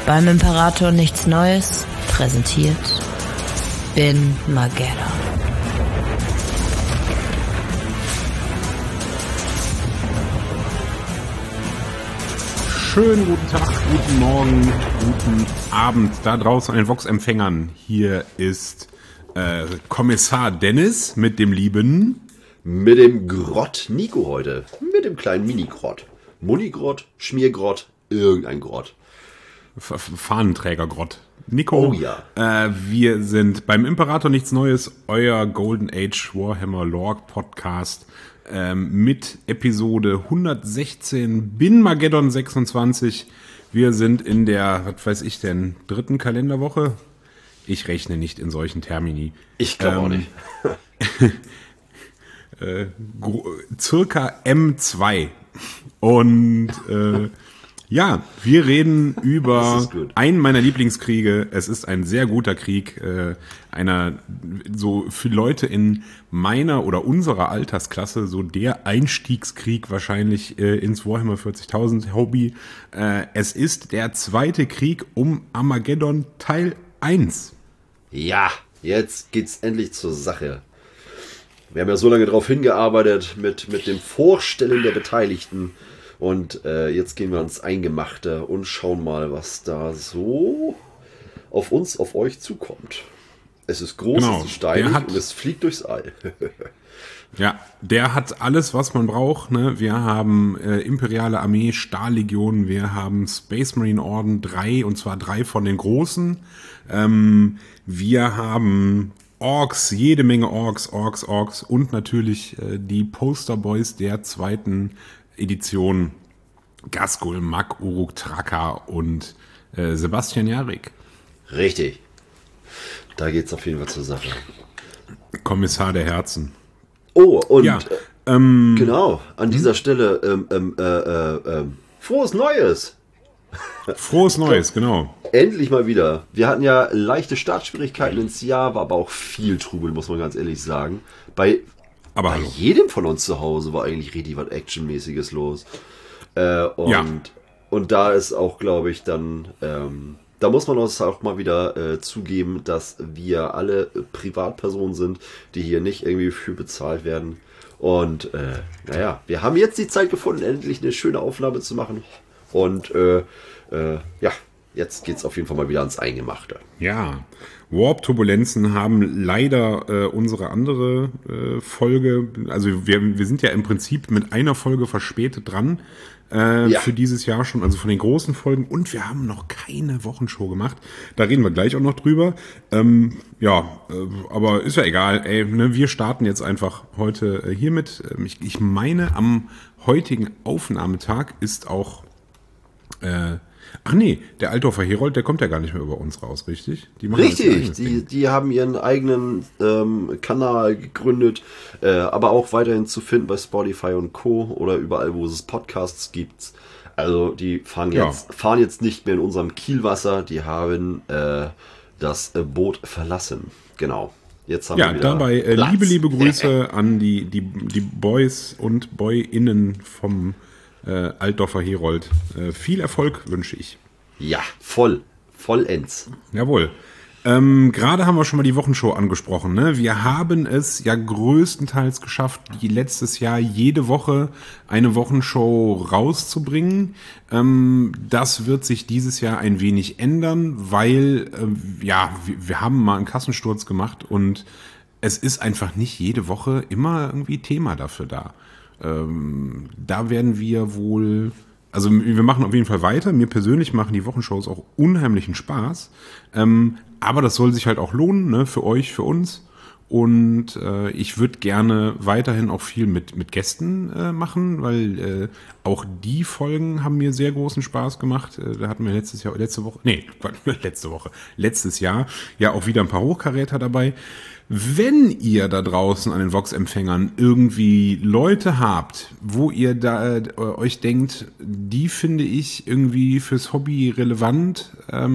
Beim Imperator nichts Neues präsentiert Bin Mageddon. Schönen guten Tag, guten Morgen, guten Abend da draußen an den Vox-Empfängern. Hier ist Kommissar Dennis mit dem lieben... Mit dem Grott Nico heute. Mit dem kleinen Mini-Grott. Muni-Grott, Schmiergrott, irgendein Grott. Fahnenträger-Grott. Nico, Oh ja. Wir sind beim Imperator nichts Neues, euer Golden Age Warhammer Lore Podcast mit Episode 116 Bin Mageddon 26. Wir sind in der, was weiß ich denn, dritten Kalenderwoche? Ich rechne nicht in solchen Termini. Ich glaube auch nicht. Circa M2. Und ja, wir reden über einen meiner Lieblingskriege. Es ist ein sehr guter Krieg. Einer, so für Leute in meiner oder unserer Altersklasse, so der Einstiegskrieg wahrscheinlich ins Warhammer 40.000 Hobby. Es ist der zweite Krieg um Armageddon Teil 1. Ja, jetzt geht's endlich zur Sache. Wir haben ja so lange darauf hingearbeitet mit dem Vorstellen der Beteiligten. Und jetzt gehen wir ans Eingemachte und schauen mal, was da so auf uns, auf euch zukommt. Es ist groß, Genau, es ist steinig und es fliegt durchs All. Ja, der hat alles, was man braucht. Ne? Wir haben Imperiale Armee, Stahllegionen, wir haben Space Marine Orden 3, und zwar 3 von den großen. Wir haben Orks, jede Menge Orks und natürlich die Posterboys der zweiten Edition. Ghazghkull, Mak, Uruk, Traka und Sebastian Jarek. Richtig. Da geht's auf jeden Fall zur Sache. Kommissar der Herzen. Oh, und Ja, genau, an dieser Stelle frohes Neues. Frohes Neues, genau. Endlich mal wieder. Wir hatten ja leichte Startschwierigkeiten ins Jahr, war aber auch viel Trubel, muss man ganz ehrlich sagen. Bei Hallo. jedem von uns zu Hause war eigentlich richtig was Actionmäßiges los. Und da ist auch, glaube ich, dann, da muss man uns auch mal wieder zugeben, dass wir alle Privatpersonen sind, die hier nicht irgendwie für bezahlt werden. Und naja, wir haben jetzt die Zeit gefunden, endlich eine schöne Aufnahme zu machen. Und ja, jetzt geht's auf jeden Fall mal wieder ans Eingemachte. Ja, Warp-Turbulenzen haben leider unsere andere Folge, also wir sind ja im Prinzip mit einer Folge verspätet dran für dieses Jahr schon, also von den großen Folgen, und wir haben noch keine Wochenshow gemacht. Da reden wir gleich auch noch drüber. Aber ist ja egal. Ey, ne, wir starten jetzt einfach heute hiermit. Ich meine, am heutigen Aufnahmetag ist auch ach nee, der Altdorfer Herold, der kommt ja gar nicht mehr über uns raus, richtig? Die machen Richtig, die haben ihren eigenen Kanal gegründet, aber auch weiterhin zu finden bei Spotify und Co. oder überall, wo es Podcasts gibt. Also die fahren jetzt nicht mehr in unserem Kielwasser, die haben das Boot verlassen. Genau. Jetzt haben wir wieder dabei Platz. liebe Grüße an die Boys und Boyinnen vom Altdorfer Herold. Viel Erfolg wünsche ich. Ja, vollends. Jawohl. Gerade haben wir schon mal die Wochenshow angesprochen. Ne? Wir haben es ja größtenteils geschafft, die letztes Jahr jede Woche eine Wochenshow rauszubringen. Das wird sich dieses Jahr ein wenig ändern, weil wir haben mal einen Kassensturz gemacht und es ist einfach nicht jede Woche immer irgendwie Thema dafür da. Da werden wir wohl, also wir machen auf jeden Fall weiter. Mir persönlich machen die Wochenshows auch unheimlichen Spaß. Aber das soll sich halt auch lohnen, ne, für euch, für uns. Und ich würde gerne weiterhin auch viel mit Gästen machen, weil auch die Folgen haben mir sehr großen Spaß gemacht. Da hatten wir letztes Jahr ja auch wieder ein paar Hochkaräter dabei. Wenn ihr da draußen an den Vox-Empfängern irgendwie Leute habt, wo ihr da euch denkt, die finde ich irgendwie fürs Hobby relevant,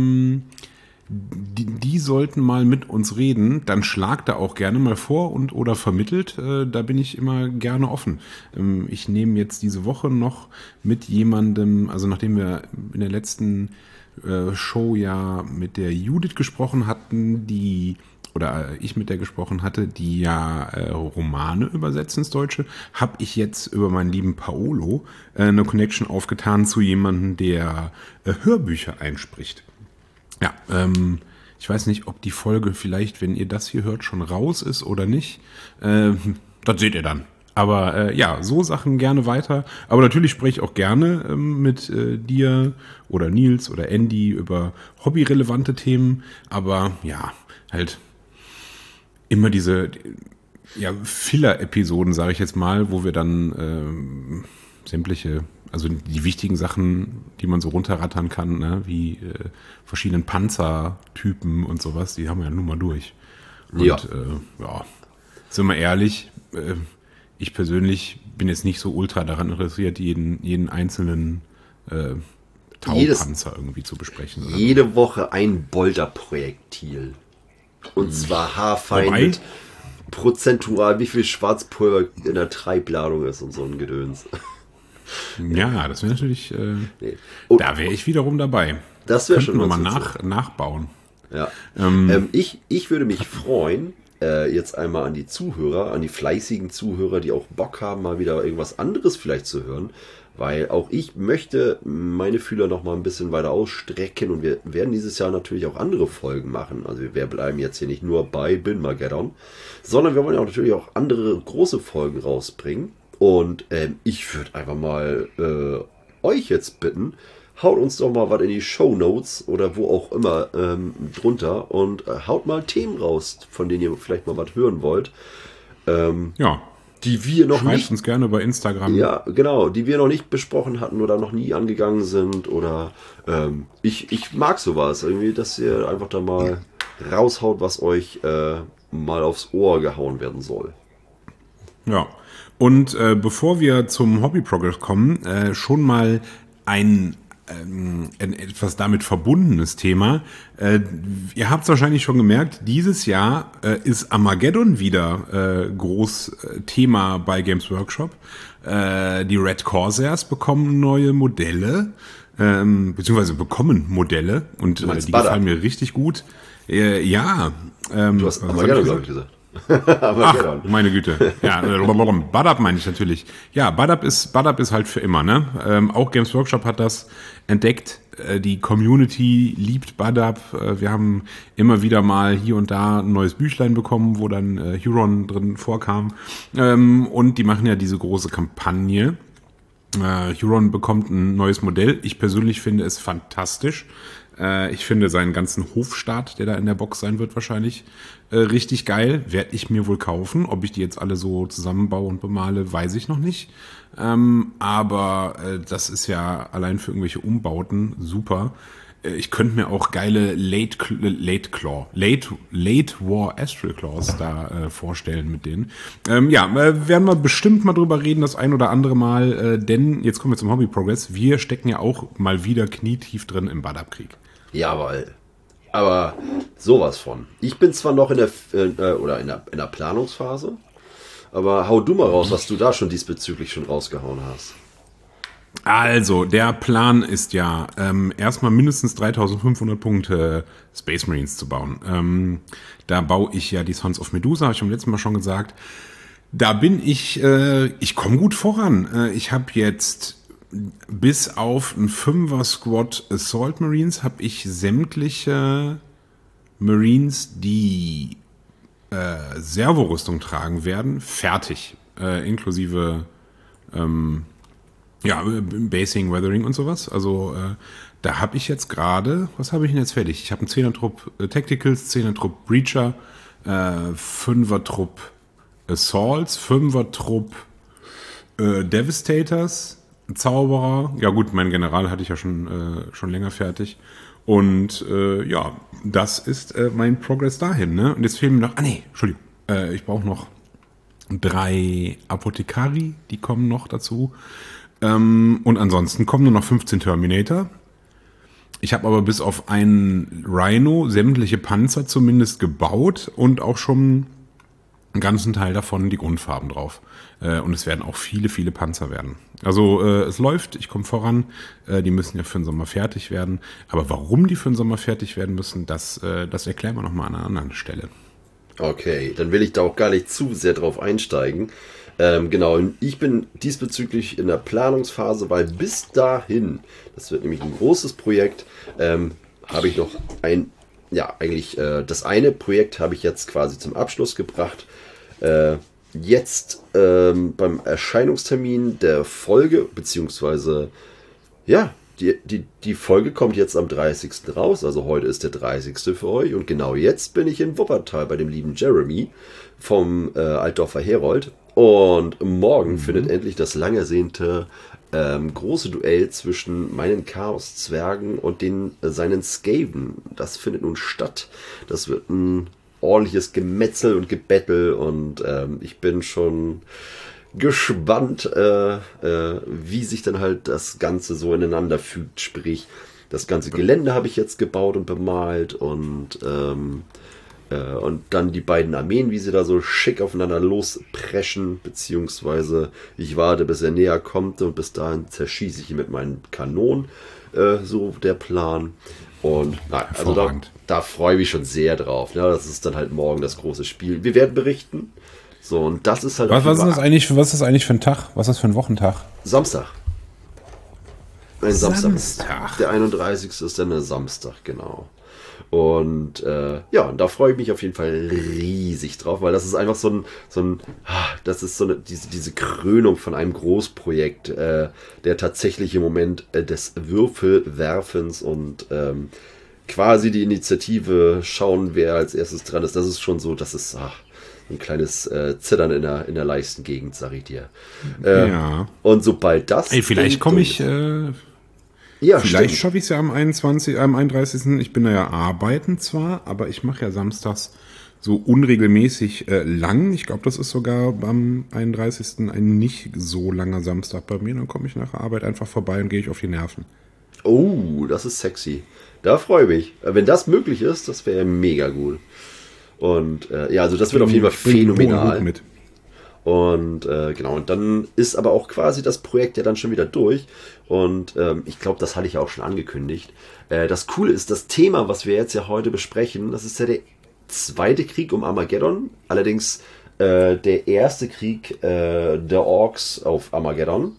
die sollten mal mit uns reden, dann schlagt da auch gerne mal vor und oder vermittelt. Da bin ich immer gerne offen. Ich nehme jetzt diese Woche noch mit jemandem, also nachdem wir in der letzten Show ja mit der Judith gesprochen hatten, ich mit der gesprochen hatte, die ja Romane übersetzt ins Deutsche, habe ich jetzt über meinen lieben Paolo eine Connection aufgetan zu jemandem, der Hörbücher einspricht. Ja, ich weiß nicht, ob die Folge vielleicht, wenn ihr das hier hört, schon raus ist oder nicht. Das seht ihr dann. Aber ja, so Sachen gerne weiter. Aber natürlich spreche ich auch gerne mit dir oder Nils oder Andy über hobbyrelevante Themen. Aber ja, halt immer diese Filler-Episoden, sage ich jetzt mal, wo wir dann sämtliche, also die wichtigen Sachen, die man so runterrattern kann, ne, wie verschiedenen Panzertypen und sowas, die haben wir ja nun mal durch. Und Ja. Sind wir ehrlich, ich persönlich bin jetzt nicht so ultra daran interessiert, jeden einzelnen Taupanzer irgendwie zu besprechen. Oder? Jede Woche ein Bolterprojektil. Und zwar haarfein Wobei- mit prozentual, wie viel Schwarzpulver in der Treibladung ist und so ein Gedöns. Ja, das wäre natürlich, Nee. Und da wäre ich wiederum dabei. das wäre Könnten schon wir mal ganz witzig. nachbauen. Ja. Ich würde mich freuen, jetzt einmal an die Zuhörer, an die fleißigen Zuhörer, die auch Bock haben, mal wieder irgendwas anderes vielleicht zu hören, weil auch ich möchte meine Fühler noch mal ein bisschen weiter ausstrecken und wir werden dieses Jahr natürlich auch andere Folgen machen. Also wir bleiben jetzt hier nicht nur bei Bin-Mageddon, sondern wir wollen ja auch natürlich auch andere große Folgen rausbringen. Und ich würde einfach mal euch jetzt bitten, haut uns doch mal was in die Shownotes oder wo auch immer drunter und haut mal Themen raus, von denen ihr vielleicht mal was hören wollt, Ja, die wir noch schreibt nicht, uns gerne bei Instagram. ja genau, die wir noch nicht besprochen hatten oder noch nie angegangen sind oder ich mag sowas irgendwie, dass ihr einfach da mal raushaut, was euch mal aufs Ohr gehauen werden soll. Ja. Und bevor wir zum Hobby-Progress kommen, schon mal ein etwas damit verbundenes Thema. Ihr habt es wahrscheinlich schon gemerkt, dieses Jahr ist Armageddon wieder groß Thema bei Games Workshop. Die Red Corsairs bekommen neue Modelle, beziehungsweise bekommen Modelle und Du meinst die Butter? gefallen mir richtig gut. Ja. Du hast was hab Armageddon, ich glaube ich, gesagt. Ach, Armageddon. meine Güte. Ja, Badab meine ich natürlich. Ja, Badab ist halt für immer, ne? Auch Games Workshop hat das entdeckt. Die Community liebt Badab. Wir haben immer wieder mal hier und da ein neues Büchlein bekommen, wo dann Huron drin vorkam. Und die machen ja diese große Kampagne. Huron bekommt ein neues Modell. Ich persönlich finde es fantastisch. Ich finde seinen ganzen Hofstaat, der da in der Box sein wird, wahrscheinlich richtig geil. Werde ich mir wohl kaufen. Ob ich die jetzt alle so zusammenbaue und bemale, weiß ich noch nicht. Aber das ist ja allein für irgendwelche Umbauten super. Ich könnte mir auch geile Late War Astral Claws da vorstellen mit denen. Werden wir bestimmt mal drüber reden, das ein oder andere Mal, denn jetzt kommen wir zum Hobby Progress. Wir stecken ja auch mal wieder knietief drin im Badab-Krieg. Jawohl. Aber sowas von. Ich bin zwar noch in der Planungsphase, aber hau du mal raus, was du da schon diesbezüglich schon rausgehauen hast. Also, der Plan ist ja, erstmal mindestens 3500 Punkte Space Marines zu bauen. Da baue ich ja die Sons of Medusa, habe ich beim letzten Mal schon gesagt. Da bin ich komme gut voran. Ich habe jetzt bis auf ein 5er Squad Assault Marines habe ich sämtliche Marines, die Servorüstung tragen werden, fertig. Inklusive Basing, Weathering und sowas. Also da habe ich jetzt gerade, was habe ich denn jetzt fertig? Ich habe einen 10er-Trupp Tacticals, 10er-Trupp Breacher, 5er-Trupp Assaults, 5er-Trupp Devastators, Zauberer. Ja gut, mein General hatte ich ja schon länger fertig. Und das ist mein Progress dahin. Ne? Und jetzt fehlen mir noch, Entschuldigung, ich brauche noch 3 Apothekari, die kommen noch dazu. Und ansonsten kommen nur noch 15 Terminator. Ich habe aber bis auf einen Rhino sämtliche Panzer zumindest gebaut und auch schon einen ganzen Teil davon die Grundfarben drauf. Und es werden auch viele, viele Panzer werden. Also es läuft, ich komme voran. Die müssen ja für den Sommer fertig werden. Aber warum die für den Sommer fertig werden müssen, das erklären wir nochmal an einer anderen Stelle. Okay, dann will ich da auch gar nicht zu sehr drauf einsteigen. Genau, ich bin diesbezüglich in der Planungsphase, weil bis dahin, das wird nämlich ein großes Projekt, habe ich noch das eine Projekt habe ich jetzt quasi zum Abschluss gebracht. Jetzt beim Erscheinungstermin der Folge, beziehungsweise, ja, die Folge kommt jetzt am 30. raus, also heute ist der 30. für euch und genau jetzt bin ich in Wuppertal bei dem lieben Jeremy vom Altdorfer Herold und morgen findet endlich das lang ersehnte große Duell zwischen meinen Chaos-Zwergen und seinen Skaven. Das findet nun statt. Das wird ein ordentliches Gemetzel und Gebettel und ich bin schon gespannt, wie sich dann halt das Ganze so ineinander fügt. Sprich, das ganze Gelände habe ich jetzt gebaut und bemalt und dann die beiden Armeen, wie sie da so schick aufeinander lospreschen, beziehungsweise ich warte, bis er näher kommt und bis dahin zerschieße ich ihn mit meinen Kanonen, so der Plan. Und also da freue ich mich schon sehr drauf. Ja, das ist dann halt morgen das große Spiel. Wir werden berichten. So, und das ist halt. Was ist das eigentlich für ein Tag? Was ist das für ein Wochentag? Samstag. Ein Samstag. Der 31. ist dann der Samstag, genau. Und und da freue ich mich auf jeden Fall riesig drauf, weil das ist einfach das ist diese Krönung von einem Großprojekt, der tatsächlich im Moment des Würfelwerfens und quasi die Initiative schauen, wer als erstes dran ist. Das ist schon so, das ist ein kleines Zittern in der Leistengegend, sag ich dir. Ja. Und sobald das... vielleicht komme ich... vielleicht schaffe ich es ja am 31. Ich bin da ja arbeiten zwar, aber ich mache ja samstags so unregelmäßig lang. Ich glaube, das ist sogar am 31. ein nicht so langer Samstag bei mir. Dann komme ich nach der Arbeit einfach vorbei und gehe ich auf die Nerven. Oh, das ist sexy. Da freue ich mich. Wenn das möglich ist, das wäre mega gut. Und also das wird auf jeden Fall phänomenal. Mit. Und genau, und dann ist aber auch quasi das Projekt ja dann schon wieder durch. Und ich glaube, das hatte ich ja auch schon angekündigt. Das Coole ist, das Thema, was wir jetzt ja heute besprechen, das ist ja der zweite Krieg um Armageddon. Allerdings der erste Krieg der Orks auf Armageddon.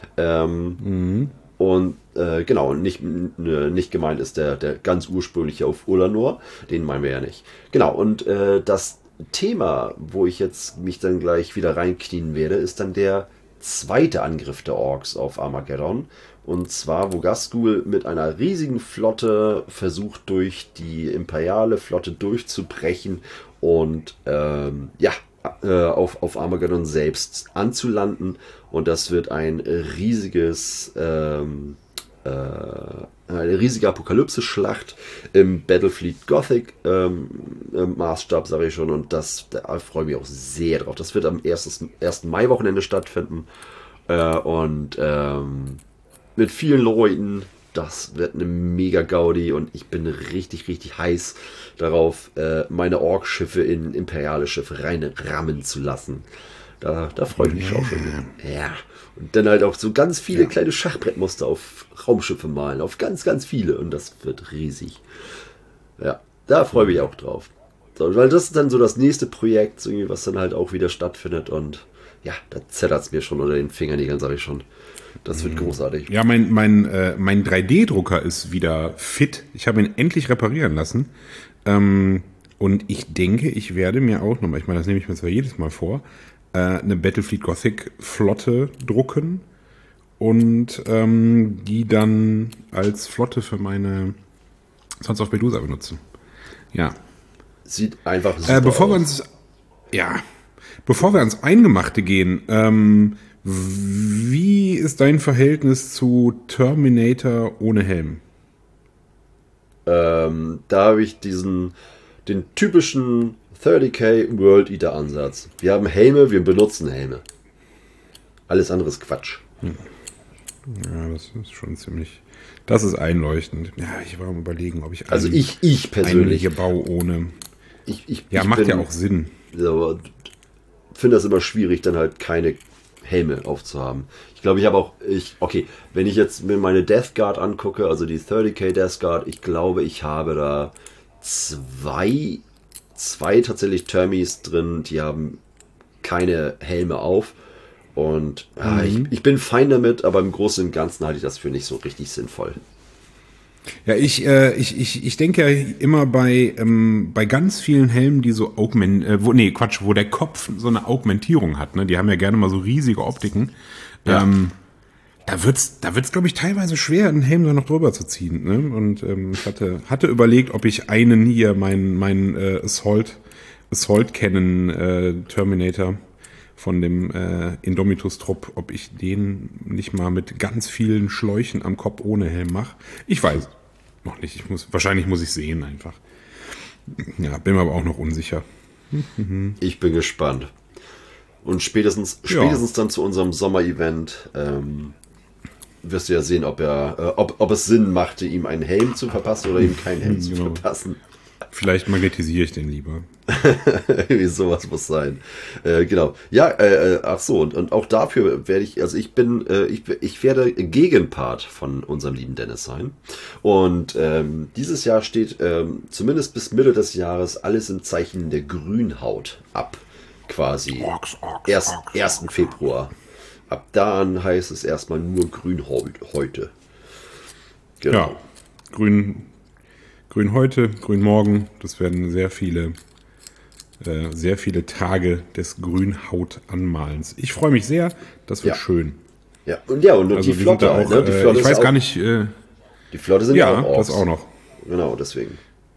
Und genau, nicht gemeint ist der ganz ursprüngliche auf Ulanor. Den meinen wir ja nicht. Genau, und das Thema, wo ich jetzt mich dann gleich wieder reinknien werde, ist dann der zweite Angriff der Orks auf Armageddon. Und zwar, wo Ghazghkull mit einer riesigen Flotte versucht, durch die imperiale Flotte durchzubrechen und auf Armageddon selbst anzulanden. Und das wird eine riesige Apokalypse-Schlacht im Battlefleet Gothic Maßstab, sage ich schon. Und da freue ich mich auch sehr drauf. Das wird am 1. Mai-Wochenende stattfinden. Mit vielen Leuten. Das wird eine mega Gaudi. Und ich bin richtig, richtig heiß darauf, meine Ork-Schiffe in imperiale Schiffe reinrammen zu lassen. Da freue ich mich auch schon. Ja. Und dann halt auch so ganz viele kleine Schachbrettmuster auf Raumschiffe malen. Auf ganz, ganz viele. Und das wird riesig. Ja, da freue ich mich auch drauf. So, weil das ist dann so das nächste Projekt, irgendwie, was dann halt auch wieder stattfindet. Und ja, da zettert es mir schon unter den Fingernägeln, sage ich schon. Das wird großartig. Ja, mein 3D-Drucker ist wieder fit. Ich habe ihn endlich reparieren lassen. Und ich denke, ich werde mir auch nochmal, ich meine, das nehme ich mir zwar jedes Mal vor, eine Battlefleet Gothic Flotte drucken und die dann als Flotte für meine Sons of Medusa benutzen. Ja. Sieht einfach super bevor aus. Bevor wir ans Eingemachte gehen, wie ist dein Verhältnis zu Terminator ohne Helm? Da habe ich den typischen 30k World Eater Ansatz. Wir haben Helme, wir benutzen Helme. Alles andere ist Quatsch. Ja, das ist schon ziemlich... Das ist einleuchtend. Ja, ich war am Überlegen, ob ich ich persönlich hier baue ohne... Ich macht ja auch Sinn. finde das immer schwierig, dann halt keine Helme aufzuhaben. Ich glaube, ich habe auch, okay, wenn ich jetzt mir meine Death Guard angucke, also die 30k Death Guard, ich glaube, ich habe da zwei tatsächlich Termies drin, die haben keine Helme auf. Und ich bin fein damit, aber im Großen und Ganzen halte ich das für nicht so richtig sinnvoll. Ja, ich denke ja immer bei ganz vielen Helmen, die so wo der Kopf so eine Augmentierung hat, ne? Die haben ja gerne mal so riesige Optiken. Ja. Da wird's, glaube ich, teilweise schwer, einen Helm da noch drüber zu ziehen. Ne? Und ich hatte überlegt, ob ich einen hier, meinen Assault Cannon Terminator von dem Indomitus-Trupp, ob ich den nicht mal mit ganz vielen Schläuchen am Kopf ohne Helm mache. Ich weiß noch nicht. Wahrscheinlich muss ich sehen einfach. Ja, bin mir aber auch noch unsicher. Ich bin gespannt. Und spätestens dann zu unserem Sommer-Event wirst du ja sehen, ob es Sinn machte, ihm einen Helm zu verpassen oder ihm keinen Helm zu verpassen. Vielleicht magnetisiere ich den lieber. Irgendwie sowas muss sein. Genau. Ja, ach so, und auch dafür werde ich werde Gegenpart von unserem lieben Dennis sein. Und dieses Jahr steht zumindest bis Mitte des Jahres alles im Zeichen der Grünhaut ab. Quasi. Orks. 1. Februar. Ab da an heißt es erstmal nur Grünhäute. Genau. Ja, Grün heute, Grün morgen. Das werden sehr viele Tage des Grünhautanmalens. Ich freue mich sehr. Das wird schön. Ja, und also die Flotte auch, ne? Die Flotte ich weiß gar nicht. Die Flotte sind ja auch Orks. Das auch noch. Genau, deswegen.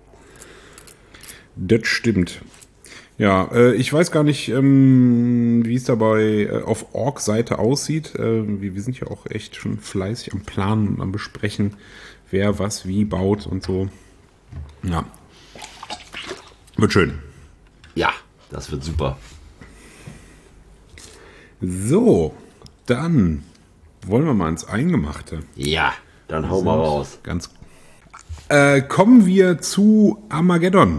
Das stimmt. Ja, ich weiß gar nicht, wie es dabei auf Org-Seite aussieht. Wir sind ja auch echt schon fleißig am Planen und am Besprechen, wer was wie baut und so. Ja. Wird schön. Ja, das wird super. So, dann wollen wir mal ins Eingemachte. Ja, dann hau mal raus. Kommen wir zu Armageddon.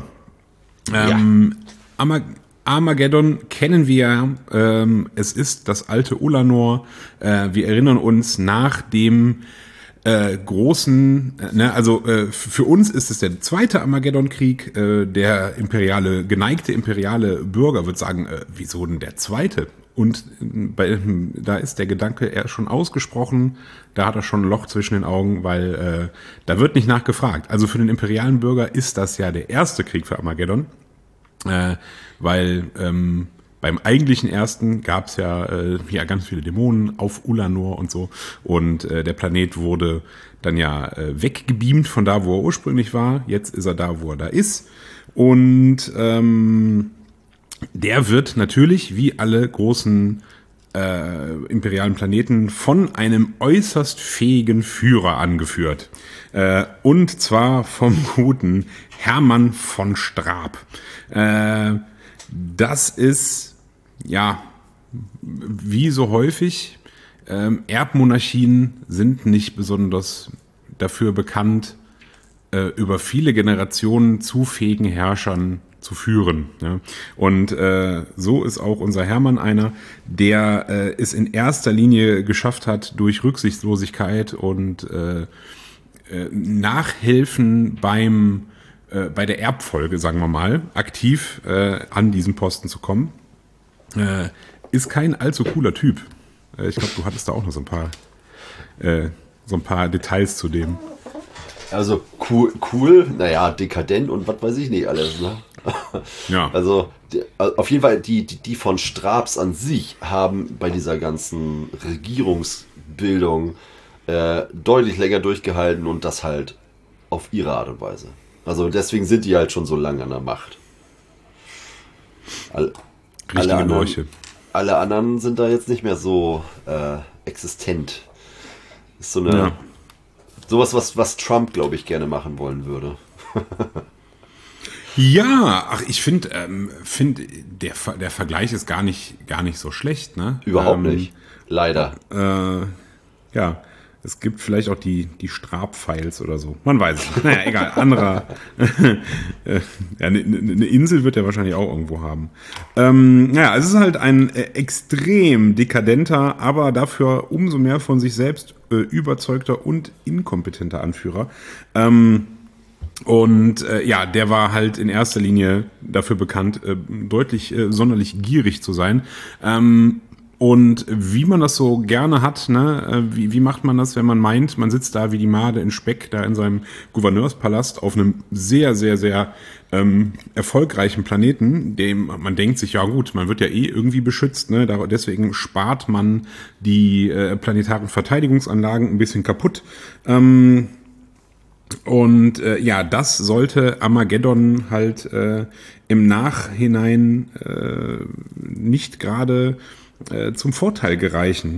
Armageddon kennen wir, es ist das alte Ulanor. Wir erinnern uns nach dem großen, für uns ist es der zweite Armageddon-Krieg. Der geneigte imperiale Bürger wird sagen, wieso denn der zweite? Und da ist der Gedanke eher schon ausgesprochen, da hat er schon ein Loch zwischen den Augen, weil da wird nicht nachgefragt. Also für den imperialen Bürger ist das ja der erste Krieg für Armageddon. Weil beim eigentlichen ersten gab es ja ganz viele Dämonen auf Ulanor und so. Und der Planet wurde dann ja weggebeamt von da, wo er ursprünglich war. Jetzt ist er da, wo er da ist. Und der wird natürlich, wie alle großen imperialen Planeten, von einem äußerst fähigen Führer angeführt. Und zwar vom guten Hermann von Straab. Das ist, ja, wie so häufig, Erbmonarchien sind nicht besonders dafür bekannt, über viele Generationen zu fähigen Herrschern zu führen. Ja. Und so ist auch unser Hermann einer, der es in erster Linie geschafft hat, durch Rücksichtslosigkeit und Nachhelfen bei der Erbfolge, sagen wir mal, aktiv an diesen Posten zu kommen. Ist kein allzu cooler Typ. Ich glaube, du hattest da auch noch so ein paar Details zu dem. Also cool, naja, dekadent und was weiß ich nicht alles, ne? Ja. Also auf jeden Fall, die von Straabs an sich haben bei dieser ganzen Regierungsbildung deutlich länger durchgehalten und das halt auf ihre Art und Weise. Also deswegen sind die halt schon so lange an der Macht. Alle anderen sind da jetzt nicht mehr so existent. Ist so eine sowas, was Trump, glaube ich, gerne machen wollen würde. Ja, ich finde, der Vergleich ist gar nicht so schlecht, ne? Überhaupt nicht. Leider. Ja. Es gibt vielleicht auch die Strab-Files oder so. Man weiß es nicht. Naja, egal. Anderer. Ja, eine Insel wird er wahrscheinlich auch irgendwo haben. Naja, es ist halt ein extrem dekadenter, aber dafür umso mehr von sich selbst überzeugter und inkompetenter Anführer. Der war halt in erster Linie dafür bekannt, deutlich sonderlich gierig zu sein. Und wie man das so gerne hat, ne, wie macht man das, wenn man meint, man sitzt da wie die Made in Speck da in seinem Gouverneurspalast auf einem sehr, sehr, sehr erfolgreichen Planeten, dem man denkt sich, ja gut, man wird ja eh irgendwie beschützt, ne, deswegen spart man die planetaren Verteidigungsanlagen ein bisschen kaputt. Das sollte Armageddon halt im Nachhinein nicht gerade zum Vorteil gereichen.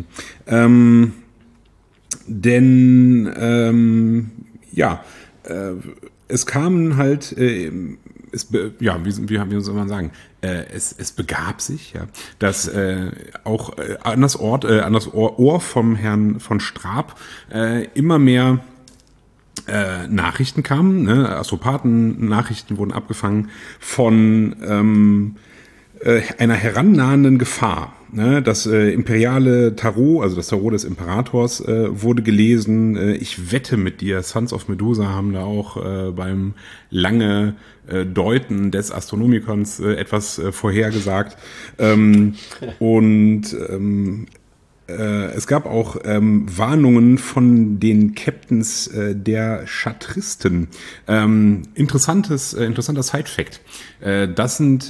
Es kamen halt, wie soll man sagen, es begab sich, ja, dass auch an das Ohr vom Herrn von Strab immer mehr Nachrichten kamen, ne? Astropathen-Nachrichten wurden abgefangen von einer herannahenden Gefahr. Ne? Das imperiale Tarot, also das Tarot des Imperators, wurde gelesen. Ich wette mit dir, Sons of Medusa haben da auch beim lange Deuten des Astronomikons etwas vorhergesagt. Es gab auch Warnungen von den Captains der Chartristen. Interessanter Side-Fact. Das sind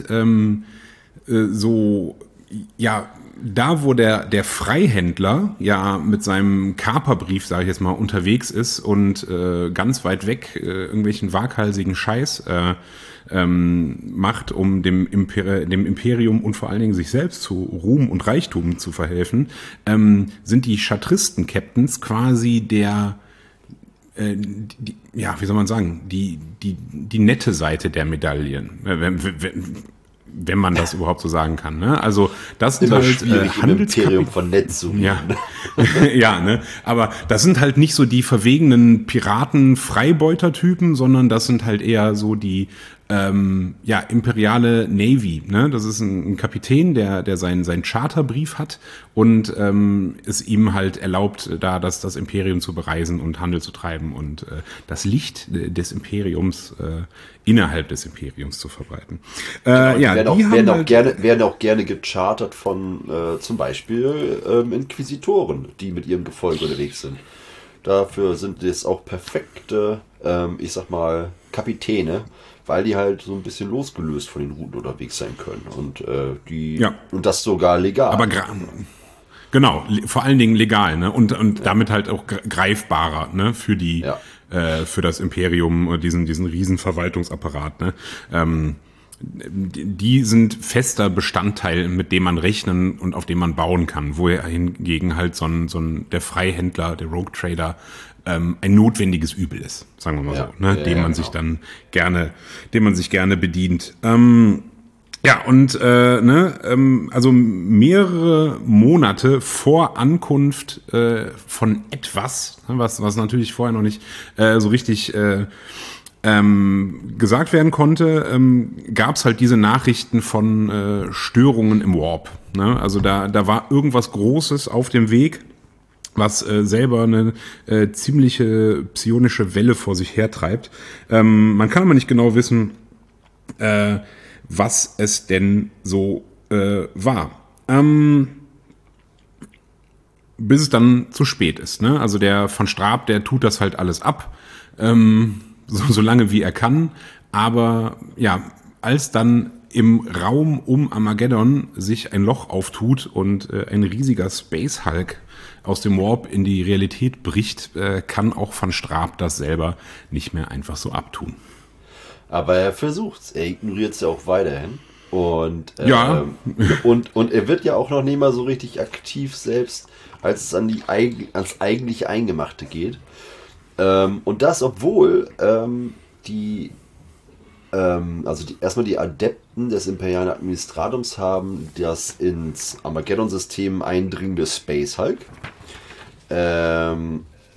da wo der Freihändler ja mit seinem Kaperbrief, sage ich jetzt mal, unterwegs ist und ganz weit weg irgendwelchen waghalsigen Scheiß macht, um dem Imperium und vor allen Dingen sich selbst zu Ruhm und Reichtum zu verhelfen, sind die Chartristen-Captains quasi wie soll man sagen, die nette Seite der Medaillen, wenn man das überhaupt so sagen kann. Ne? Also das sind immer halt schwierig im Imperium von nett zu reden. Ja. Ja, ne? Aber das sind halt nicht so die verwegenen Piraten-Freibeuter-Typen, sondern das sind halt eher so die imperiale Navy, ne? Das ist ein Kapitän, der seinen Charterbrief hat und es ihm halt erlaubt, da das Imperium zu bereisen und Handel zu treiben und das Licht des Imperiums innerhalb des Imperiums zu verbreiten. Werden auch gerne gechartert von zum Beispiel Inquisitoren, die mit ihrem Gefolge unterwegs sind. Dafür sind es auch perfekte, Kapitäne, weil die halt so ein bisschen losgelöst von den Routen unterwegs sein können und und das sogar legal. Aber genau, vor allen Dingen legal, ne? Und damit halt auch greifbarer, ne? Für das Imperium und diesen riesen Verwaltungsapparat, ne? Die sind fester Bestandteil, mit dem man rechnen und auf dem man bauen kann, wo hingegen halt der Freihändler, der Rogue Trader ein notwendiges Übel ist, sagen wir mal so, ne? Dem man sich gerne bedient. Also mehrere Monate vor Ankunft von etwas, was natürlich vorher noch nicht so richtig gesagt werden konnte, gab es halt diese Nachrichten von Störungen im Warp. Ne? Also da war irgendwas Großes auf dem Weg, was selber eine ziemliche psionische Welle vor sich hertreibt. Man kann aber nicht genau wissen, was es denn so war. Bis es dann zu spät ist. Ne? Also der von Strab, der tut das halt alles ab, so lange wie er kann. Aber ja, als dann im Raum um Armageddon sich ein Loch auftut und ein riesiger Space Hulk aus dem Warp in die Realität bricht, kann auch Van Strab das selber nicht mehr einfach so abtun. Aber er versucht's, er ignoriert es ja auch weiterhin. Und er wird ja auch noch nicht mal so richtig aktiv selbst, als es ans eigentliche Eingemachte geht. Und das, obwohl erstmal die Adepten des imperialen Administratums haben das ins Armageddon-System eindringende Space Hulk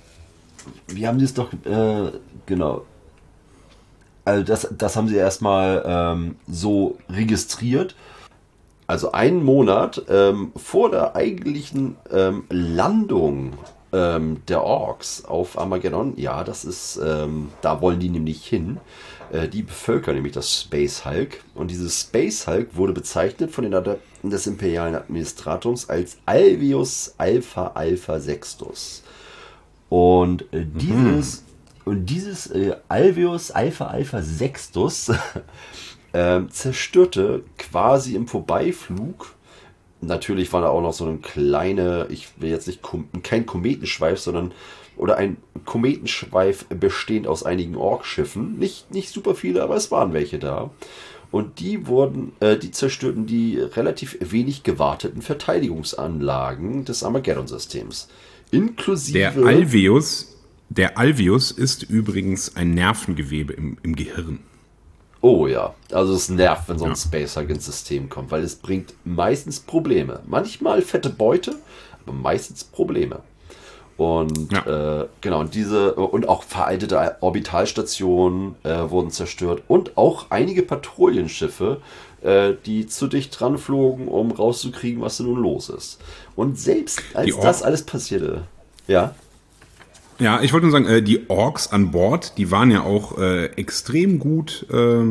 wie haben die es doch, genau. Also das haben sie erstmal so registriert. Also einen Monat vor der eigentlichen Landung der Orks auf Armageddon, ja, das ist, da wollen die nämlich hin. Die bevölkern nämlich das Space Hulk. Und dieses Space Hulk wurde bezeichnet von den Adepten des imperialen Administrators als Alveus Alpha Alpha Sextus. Und dieses Alveus Alpha Alpha Sextus zerstörte quasi im Vorbeiflug. Natürlich war da auch noch so eine kleine, ich will jetzt nicht, kein Kometenschweif, sondern oder ein Kometenschweif bestehend aus einigen Orkschiffen. Nicht super viele, aber es waren welche da. Und die zerstörten die relativ wenig gewarteten Verteidigungsanlagen des Armageddon-Systems. Inklusive. Der Alveus ist übrigens ein Nervengewebe im Gehirn. Oh ja, also es nervt, wenn so ein Space Hulk ins System kommt, weil es bringt meistens Probleme. Manchmal fette Beute, aber meistens Probleme. Und genau, und auch veraltete Orbitalstationen wurden zerstört und auch einige Patrouillenschiffe, die zu dicht dran flogen, um rauszukriegen, was denn nun los ist. Und selbst als das alles passierte, ja. Ja, ich wollte nur sagen, die Orks an Bord, die waren ja auch extrem gut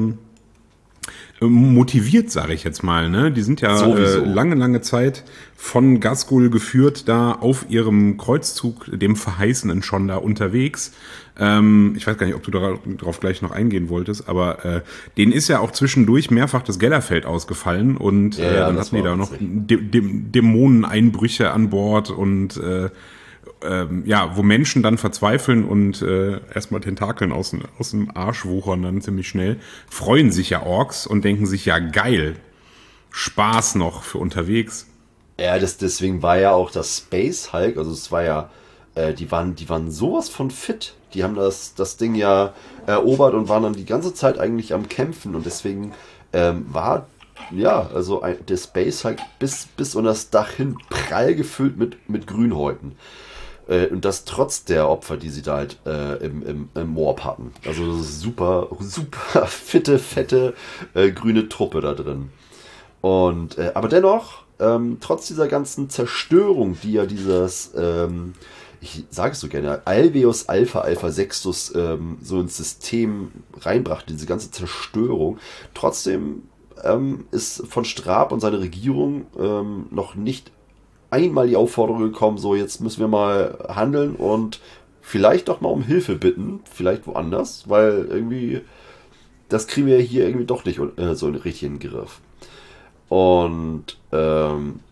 motiviert, sage ich jetzt mal. Ne? Die sind ja lange Zeit von Ghazghkull geführt, da auf ihrem Kreuzzug, dem Verheißenen, schon da unterwegs. Ich weiß gar nicht, ob du darauf gleich noch eingehen wolltest, aber denen ist ja auch zwischendurch mehrfach das Gellerfeld ausgefallen und dann hatten die da noch Dämoneneinbrüche an Bord und wo Menschen dann verzweifeln und erstmal Tentakeln aus dem Arsch wuchern dann ziemlich schnell, freuen sich ja Orks und denken sich, ja geil, Spaß noch für unterwegs. Ja, deswegen war ja auch das Space Hulk, also es war ja, die waren sowas von fit. Die haben das Ding ja erobert und waren dann die ganze Zeit eigentlich am Kämpfen und deswegen war der Space Hulk bis unter das Dach hin prall gefüllt mit Grünhäuten. Und das trotz der Opfer, die sie da halt im Warp hatten. Also super fette, grüne Truppe da drin. Und aber dennoch, trotz dieser ganzen Zerstörung, die ja dieses, ich sage es so gerne, Alveus Alpha Alpha Sextus so ins System reinbrachte, diese ganze Zerstörung, trotzdem ist von Straab und seiner Regierung noch nicht einmal die Aufforderung gekommen, so jetzt müssen wir mal handeln und vielleicht doch mal um Hilfe bitten, vielleicht woanders, weil irgendwie das kriegen wir hier irgendwie doch nicht so richtig in den Griff. Und dann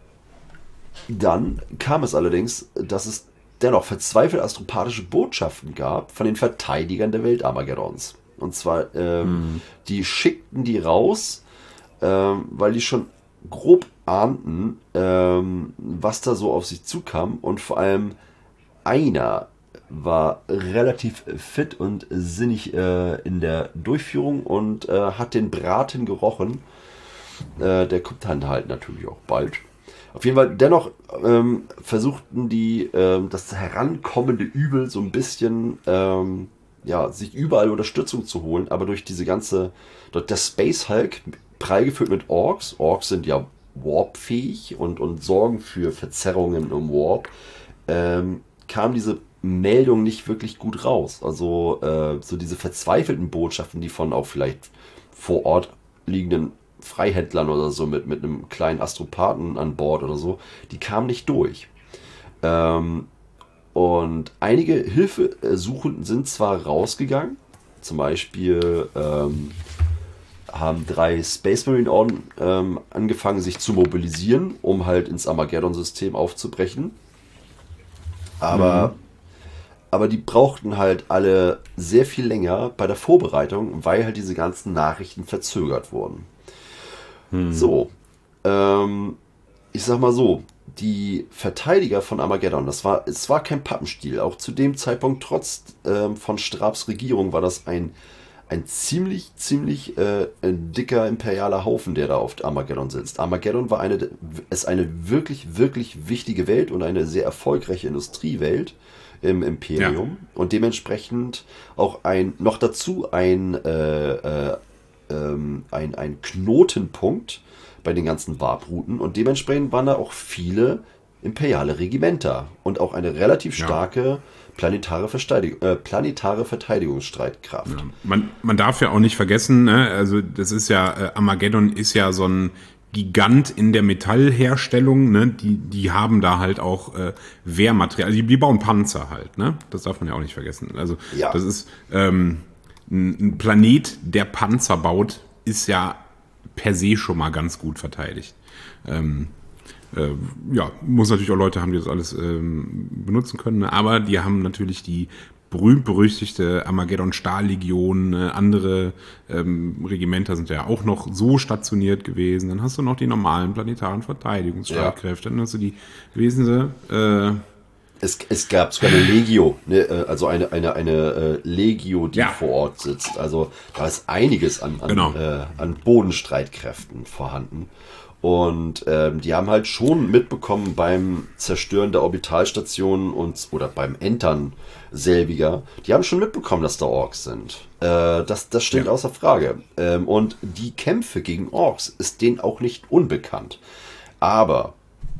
kam es allerdings, dass es dennoch verzweifelte astropathische Botschaften gab von den Verteidigern der Welt Armageddons. Und zwar, die schickten die raus, weil die schon grob ahnten, was da so auf sich zukam, und vor allem einer war relativ fit und sinnig in der Durchführung und hat den Braten gerochen. Der kommt dann halt natürlich auch bald. Auf jeden Fall, dennoch versuchten die das herankommende Übel so ein bisschen sich überall Unterstützung zu holen, aber durch der Space Hulk, prall gefüllt mit Orks. Orks sind ja warpfähig und sorgen für Verzerrungen im Warp. Kam diese Meldung nicht wirklich gut raus. Also so diese verzweifelten Botschaften, die von auch vielleicht vor Ort liegenden Freihändlern oder so mit einem kleinen Astropathen an Bord oder so, die kamen nicht durch. Und einige Hilfesuchenden sind zwar rausgegangen, zum Beispiel haben 3 Space Marine Orden angefangen, sich zu mobilisieren, um halt ins Armageddon-System aufzubrechen. Aber die brauchten halt alle sehr viel länger bei der Vorbereitung, weil halt diese ganzen Nachrichten verzögert wurden. So, ich sag mal so, die Verteidiger von Armageddon, es war kein Pappenstiel. Auch zu dem Zeitpunkt, trotz von Straabs Regierung, war das ein ein ziemlich ein dicker imperialer Haufen, der da auf Armageddon sitzt. Armageddon ist eine wirklich, wirklich wichtige Welt und eine sehr erfolgreiche Industriewelt im Imperium und dementsprechend auch noch dazu ein Knotenpunkt bei den ganzen Warp-Routen und dementsprechend waren da auch viele imperiale Regimenter und auch eine relativ starke planetare Verteidigungsstreitkraft. Ja. Man darf ja auch nicht vergessen, ne? Also das ist ja, Armageddon ist ja so ein Gigant in der Metallherstellung, ne? Die haben da halt auch Wehrmaterial, also die bauen Panzer halt, ne? Das darf man ja auch nicht vergessen. Also das ist ein Planet, der Panzer baut, ist ja per se schon mal ganz gut verteidigt. Muss natürlich auch Leute haben, die das alles benutzen können, ne? Aber die haben natürlich die berühmt-berüchtigte Armageddon-Stahllegion, andere Regimenter sind ja auch noch so stationiert gewesen. Dann hast du noch die normalen planetaren Verteidigungsstreitkräfte, dann hast du die wesentliche Es gab sogar eine Legio, ne? Also eine Legio, die vor Ort sitzt. Also da ist einiges an Bodenstreitkräften vorhanden. Und die haben halt schon mitbekommen beim Zerstören der Orbitalstationen oder beim Entern selbiger, die haben schon mitbekommen, dass da Orks sind. Das steht außer Frage. Und die Kämpfe gegen Orks ist denen auch nicht unbekannt. Aber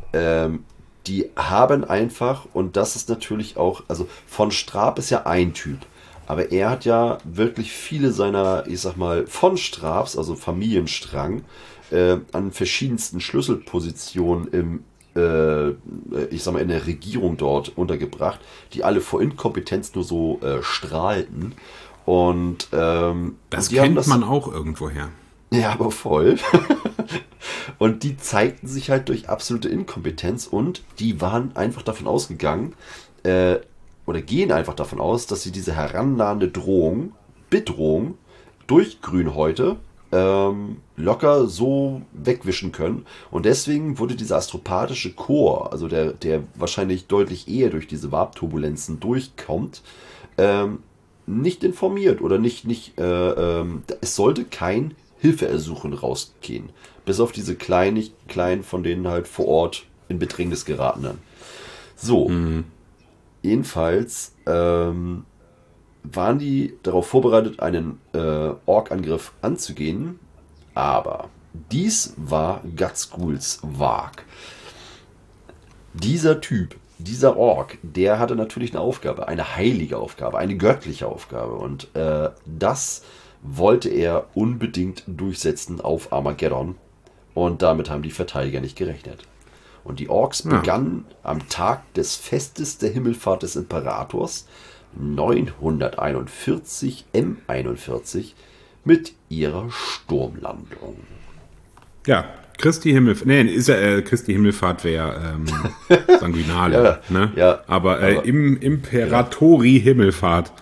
die haben einfach, und das ist natürlich auch, also von Straab ist ja ein Typ, aber er hat ja wirklich viele seiner, ich sag mal, von Straabs, also Familienstrang, an verschiedensten Schlüsselpositionen in der Regierung dort untergebracht, die alle vor Inkompetenz nur so strahlten. Und das kennt man auch irgendwoher. Ja, aber voll. Und die zeigten sich halt durch absolute Inkompetenz und die waren einfach davon ausgegangen, oder gehen einfach davon aus, dass sie diese herannahende Bedrohung durch Grünhäute locker so wegwischen können. Und deswegen wurde dieser astropathische Chor, also der wahrscheinlich deutlich eher durch diese Warp-Turbulenzen durchkommt, nicht informiert oder nicht es sollte kein Hilfeersuchen rausgehen. Bis auf diese kleinen, von denen halt vor Ort in Bedrängnis geratenen. So. Jedenfalls waren die darauf vorbereitet, einen Ork-Angriff anzugehen, aber dies war Gutsghouls Wag. Dieser Typ, dieser Ork, der hatte natürlich eine Aufgabe, eine heilige Aufgabe, eine göttliche Aufgabe und das wollte er unbedingt durchsetzen auf Armageddon und damit haben die Verteidiger nicht gerechnet. Und die Orks begannen am Tag des Festes der Himmelfahrt des Imperators 941 M41 mit ihrer Sturmlandung. Ja, Christi Himmelfahrt wäre Sanguinale, ne? Ja, aber im Imperatori Himmelfahrt.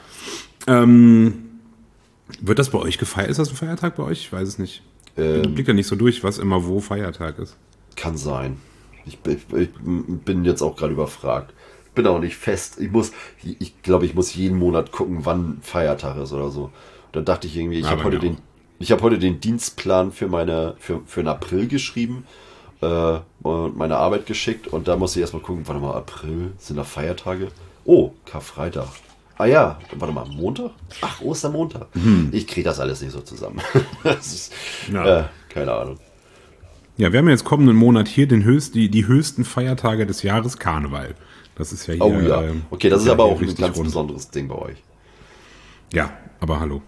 Wird das bei euch gefeiert? Ist das ein Feiertag bei euch? Ich weiß es nicht. Ich blick ja nicht so durch, was immer wo Feiertag ist. Kann sein. Ich bin jetzt auch gerade überfragt. Bin auch nicht fest. Ich glaube, ich muss jeden Monat gucken, wann Feiertag ist oder so. Da dachte ich irgendwie, ich habe heute den Dienstplan für den April geschrieben und meine Arbeit geschickt und da musste ich erstmal gucken, warte mal, April, sind da Feiertage? Oh, Karfreitag. Ah ja, warte mal, Montag? Ach, Ostermontag. Ich kriege das alles nicht so zusammen. Das ist, keine Ahnung. Ja, wir haben jetzt kommenden Monat hier die höchsten Feiertage des Jahres, Karneval. Das ist ja hier. Oh ja. Okay, das ist aber auch ein ganz besonderes Ding bei euch. Ja, aber hallo.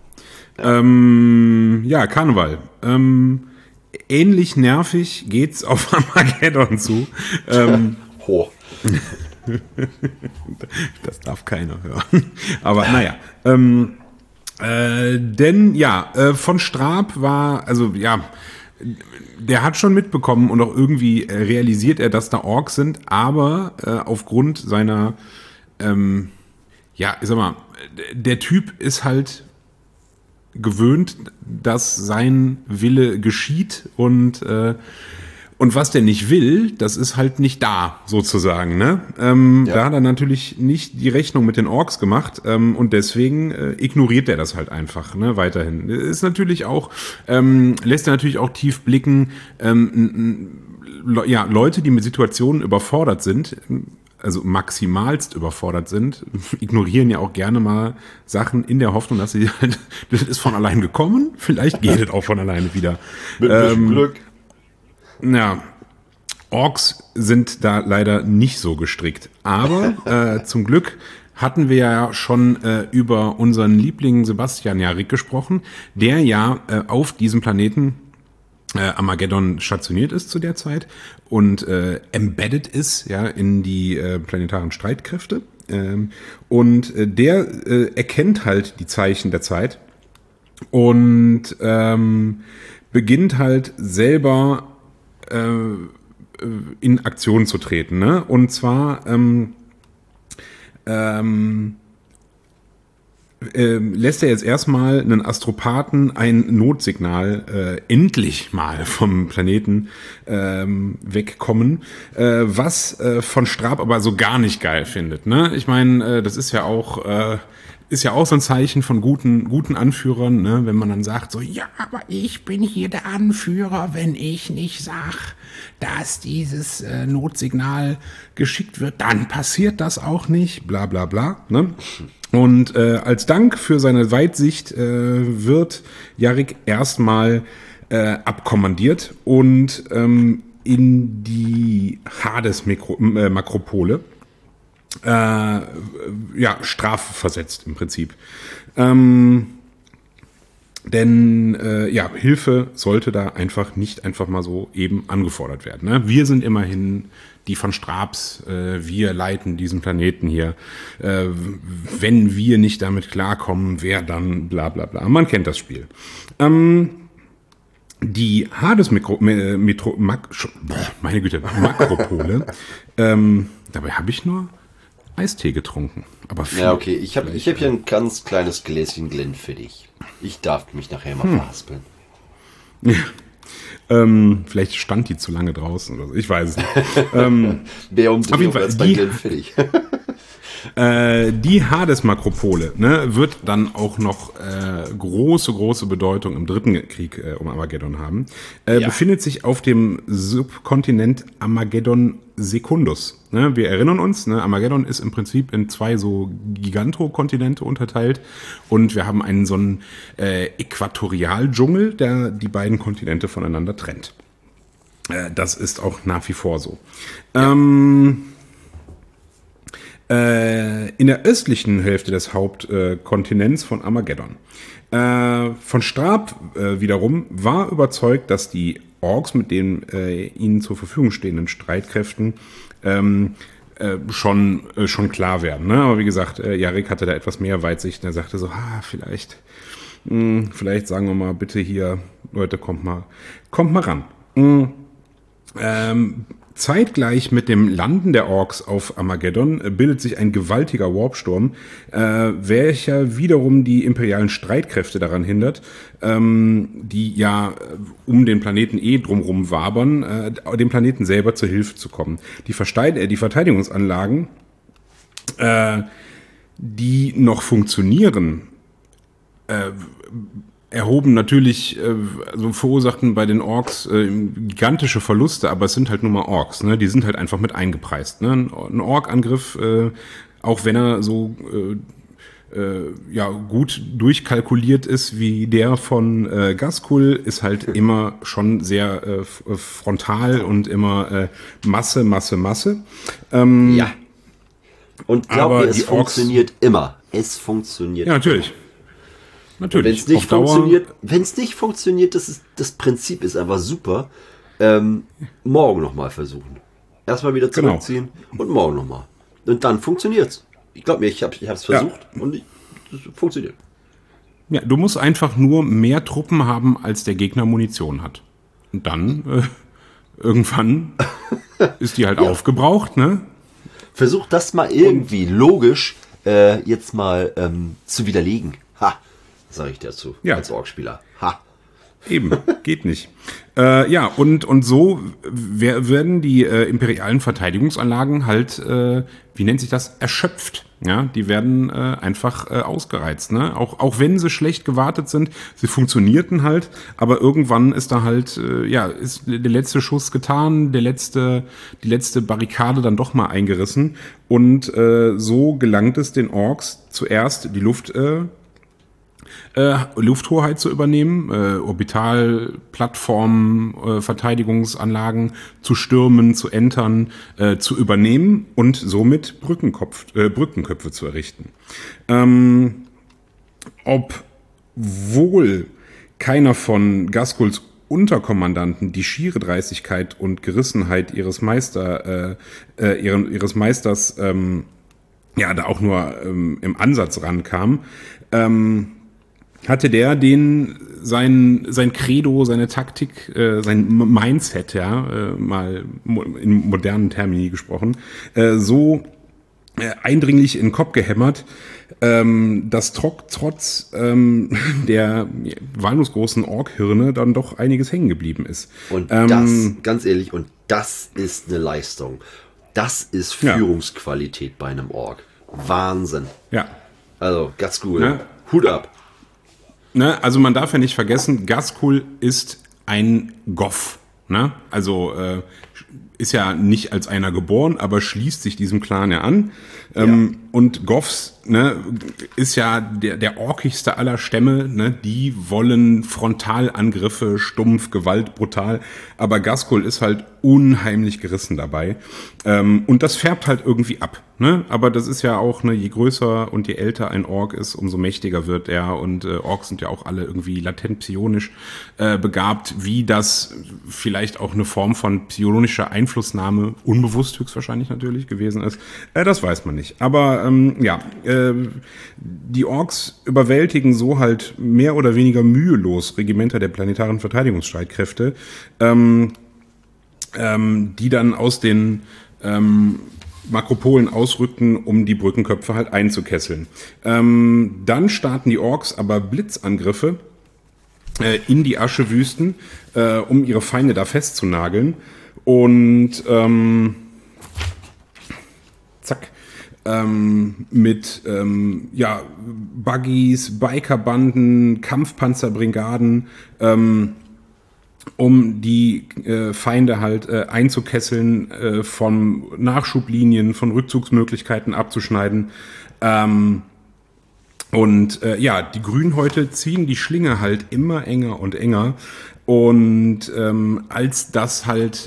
Ja, Karneval. Ähnlich nervig geht's auf Armageddon zu. Das darf keiner hören. Aber naja. Von Straab war, also ja, der hat schon mitbekommen und auch irgendwie realisiert er, dass da Orks sind, aber aufgrund seiner, ich sag mal, der Typ ist halt gewöhnt, dass sein Wille geschieht und Und was der nicht will, das ist halt nicht da, sozusagen. Ne? Da hat er natürlich nicht die Rechnung mit den Orks gemacht und deswegen ignoriert er das halt einfach, ne, weiterhin. Ist natürlich auch, lässt er natürlich auch tief blicken, Leute, die mit Situationen überfordert sind, also maximalst überfordert sind, ignorieren ja auch gerne mal Sachen in der Hoffnung, dass sie halt, das ist von allein gekommen, vielleicht geht es auch von alleine wieder. Mit ein bisschen Glück. Ja, Orks sind da leider nicht so gestrickt. Aber zum Glück hatten wir ja schon über unseren Liebling Sebastian Jarrick gesprochen, der ja auf diesem Planeten Armageddon stationiert ist zu der Zeit und embedded ist ja in die planetaren Streitkräfte. Und der erkennt halt die Zeichen der Zeit und beginnt halt selber in Aktion zu treten, ne? Und zwar lässt er jetzt erstmal einen Astropathen ein Notsignal endlich mal vom Planeten wegkommen, was von Straab aber so gar nicht geil findet, ne? Ich meine, das ist ja auch so ein Zeichen von guten Anführern, ne? Wenn man dann sagt so, ja, aber ich bin hier der Anführer, wenn ich nicht sag, dass dieses Notsignal geschickt wird, dann passiert das auch nicht, bla bla bla, ne? Und als Dank für seine Weitsicht wird Jarrick erstmal abkommandiert und in die Hades-Makropole Strafe versetzt im Prinzip. Denn Hilfe sollte da nicht einfach mal so eben angefordert werden. Ne? Wir sind immerhin die von Straabs, wir leiten diesen Planeten hier. Wenn wir nicht damit klarkommen, wer dann bla bla bla. Man kennt das Spiel. Die Makropole, dabei habe ich nur Eistee getrunken. Aber ja, okay. Ich hab hier ein ganz kleines Gläschen Glenfiddich. Ich darf mich nachher mal verhaspeln. Vielleicht stand die zu lange draußen oder so. Ich weiß es nicht. Wer auf jeden Fall bei Glenfiddich. Die Hades-Makropole, ne, wird dann auch noch große Bedeutung im dritten Krieg um Armageddon haben. Befindet sich auf dem Subkontinent Armageddon Secundus. Ne? Wir erinnern uns, ne, Armageddon ist im Prinzip in 2 so Gigantokontinente unterteilt und wir haben einen so einen Äquatorialdschungel, der die beiden Kontinente voneinander trennt. Das ist auch nach wie vor so. Ja. In der östlichen Hälfte des Hauptkontinents von Armageddon. Von Straab wiederum war überzeugt, dass die Orks mit den ihnen zur Verfügung stehenden Streitkräften schon klar werden. Ne? Aber wie gesagt, Jarrick hatte da etwas mehr Weitsicht und er sagte so, vielleicht sagen wir mal bitte hier, Leute, kommt mal ran. Zeitgleich mit dem Landen der Orks auf Armageddon bildet sich ein gewaltiger Warpsturm, welcher wiederum die imperialen Streitkräfte daran hindert, die ja um den Planeten drumherum wabern, dem Planeten selber zur Hilfe zu kommen. Die Verteidigungsanlagen, die noch funktionieren, erhoben natürlich, verursachten bei den Orks gigantische Verluste, aber es sind halt nur mal Orks, ne? Die sind halt einfach mit eingepreist. Ne? Ein Ork-Angriff, auch wenn er so gut durchkalkuliert ist wie der von Ghazghkull, ist halt immer schon sehr frontal und immer Masse. Ja. Und glaub mir, es funktioniert immer. Es funktioniert. Ja, natürlich. Wenn es nicht funktioniert, das Prinzip ist einfach super. Morgen nochmal versuchen. Erstmal wieder zurückziehen und morgen nochmal. Und dann funktioniert's. Ich glaube mir, ich hab's versucht und es funktioniert. Ja, du musst einfach nur mehr Truppen haben, als der Gegner Munition hat. Und dann irgendwann ist die halt aufgebraucht, ne? Versuch das mal irgendwie logisch jetzt mal zu widerlegen. Ha! Sag ich dazu, als Orkspieler. Ha! Eben, geht nicht. Ja, und so werden die imperialen Verteidigungsanlagen halt, wie nennt sich das, erschöpft. Ja, die werden einfach ausgereizt. Ne? Auch wenn sie schlecht gewartet sind, sie funktionierten halt, aber irgendwann ist da halt, ist der letzte Schuss getan, die letzte Barrikade dann doch mal eingerissen. Und so gelangt es den Orks zuerst die Lufthoheit zu übernehmen, Orbitalplattformen, Verteidigungsanlagen zu stürmen, zu entern, zu übernehmen und somit Brückenköpfe zu errichten. Obwohl keiner von Ghazghkuls Unterkommandanten die schiere Dreistigkeit und Gerissenheit ihres Meisters da auch nur im Ansatz rankam, hatte der sein Credo, seine Taktik, sein Mindset, mal in modernen Termini gesprochen, so eindringlich in den Kopf gehämmert, dass trotz der wahllos großen Ork-Hirne dann doch einiges hängen geblieben ist. Und das, ganz ehrlich, das ist eine Leistung. Das ist Führungsqualität bei einem Ork. Wahnsinn. Ja. Also, Ghazghkul, Hut ab. Ne, also man darf ja nicht vergessen, Ghazghkul ist ein Goff. Ne? Also ist ja nicht als einer geboren, aber schließt sich diesem Clan ja an. Und Goffs, ne, ist ja der orkigste aller Stämme. Ne? Die wollen Frontalangriffe, stumpf, Gewalt, brutal. Aber Ghazghkul ist halt unheimlich gerissen dabei. Und das färbt halt irgendwie ab. Ne? Aber das ist ja auch, ne, je größer und je älter ein Ork ist, umso mächtiger wird er. Und Orks sind ja auch alle irgendwie latent psionisch begabt, wie das vielleicht auch eine Form von psionischer Einflussnahme, unbewusst höchstwahrscheinlich natürlich gewesen ist. Das weiß man nicht. Aber die Orks überwältigen so halt mehr oder weniger mühelos Regimenter der planetaren Verteidigungsstreitkräfte, die dann aus den Makropolen ausrückten, um die Brückenköpfe halt einzukesseln. Dann starten die Orks aber Blitzangriffe in die Aschewüsten, um ihre Feinde da festzunageln. Und mit Buggies, Bikerbanden, Kampfpanzerbrigaden, um die Feinde halt einzukesseln, von Nachschublinien, von Rückzugsmöglichkeiten abzuschneiden. Die Grünhäute ziehen die Schlinge halt immer enger und enger. Und als das halt,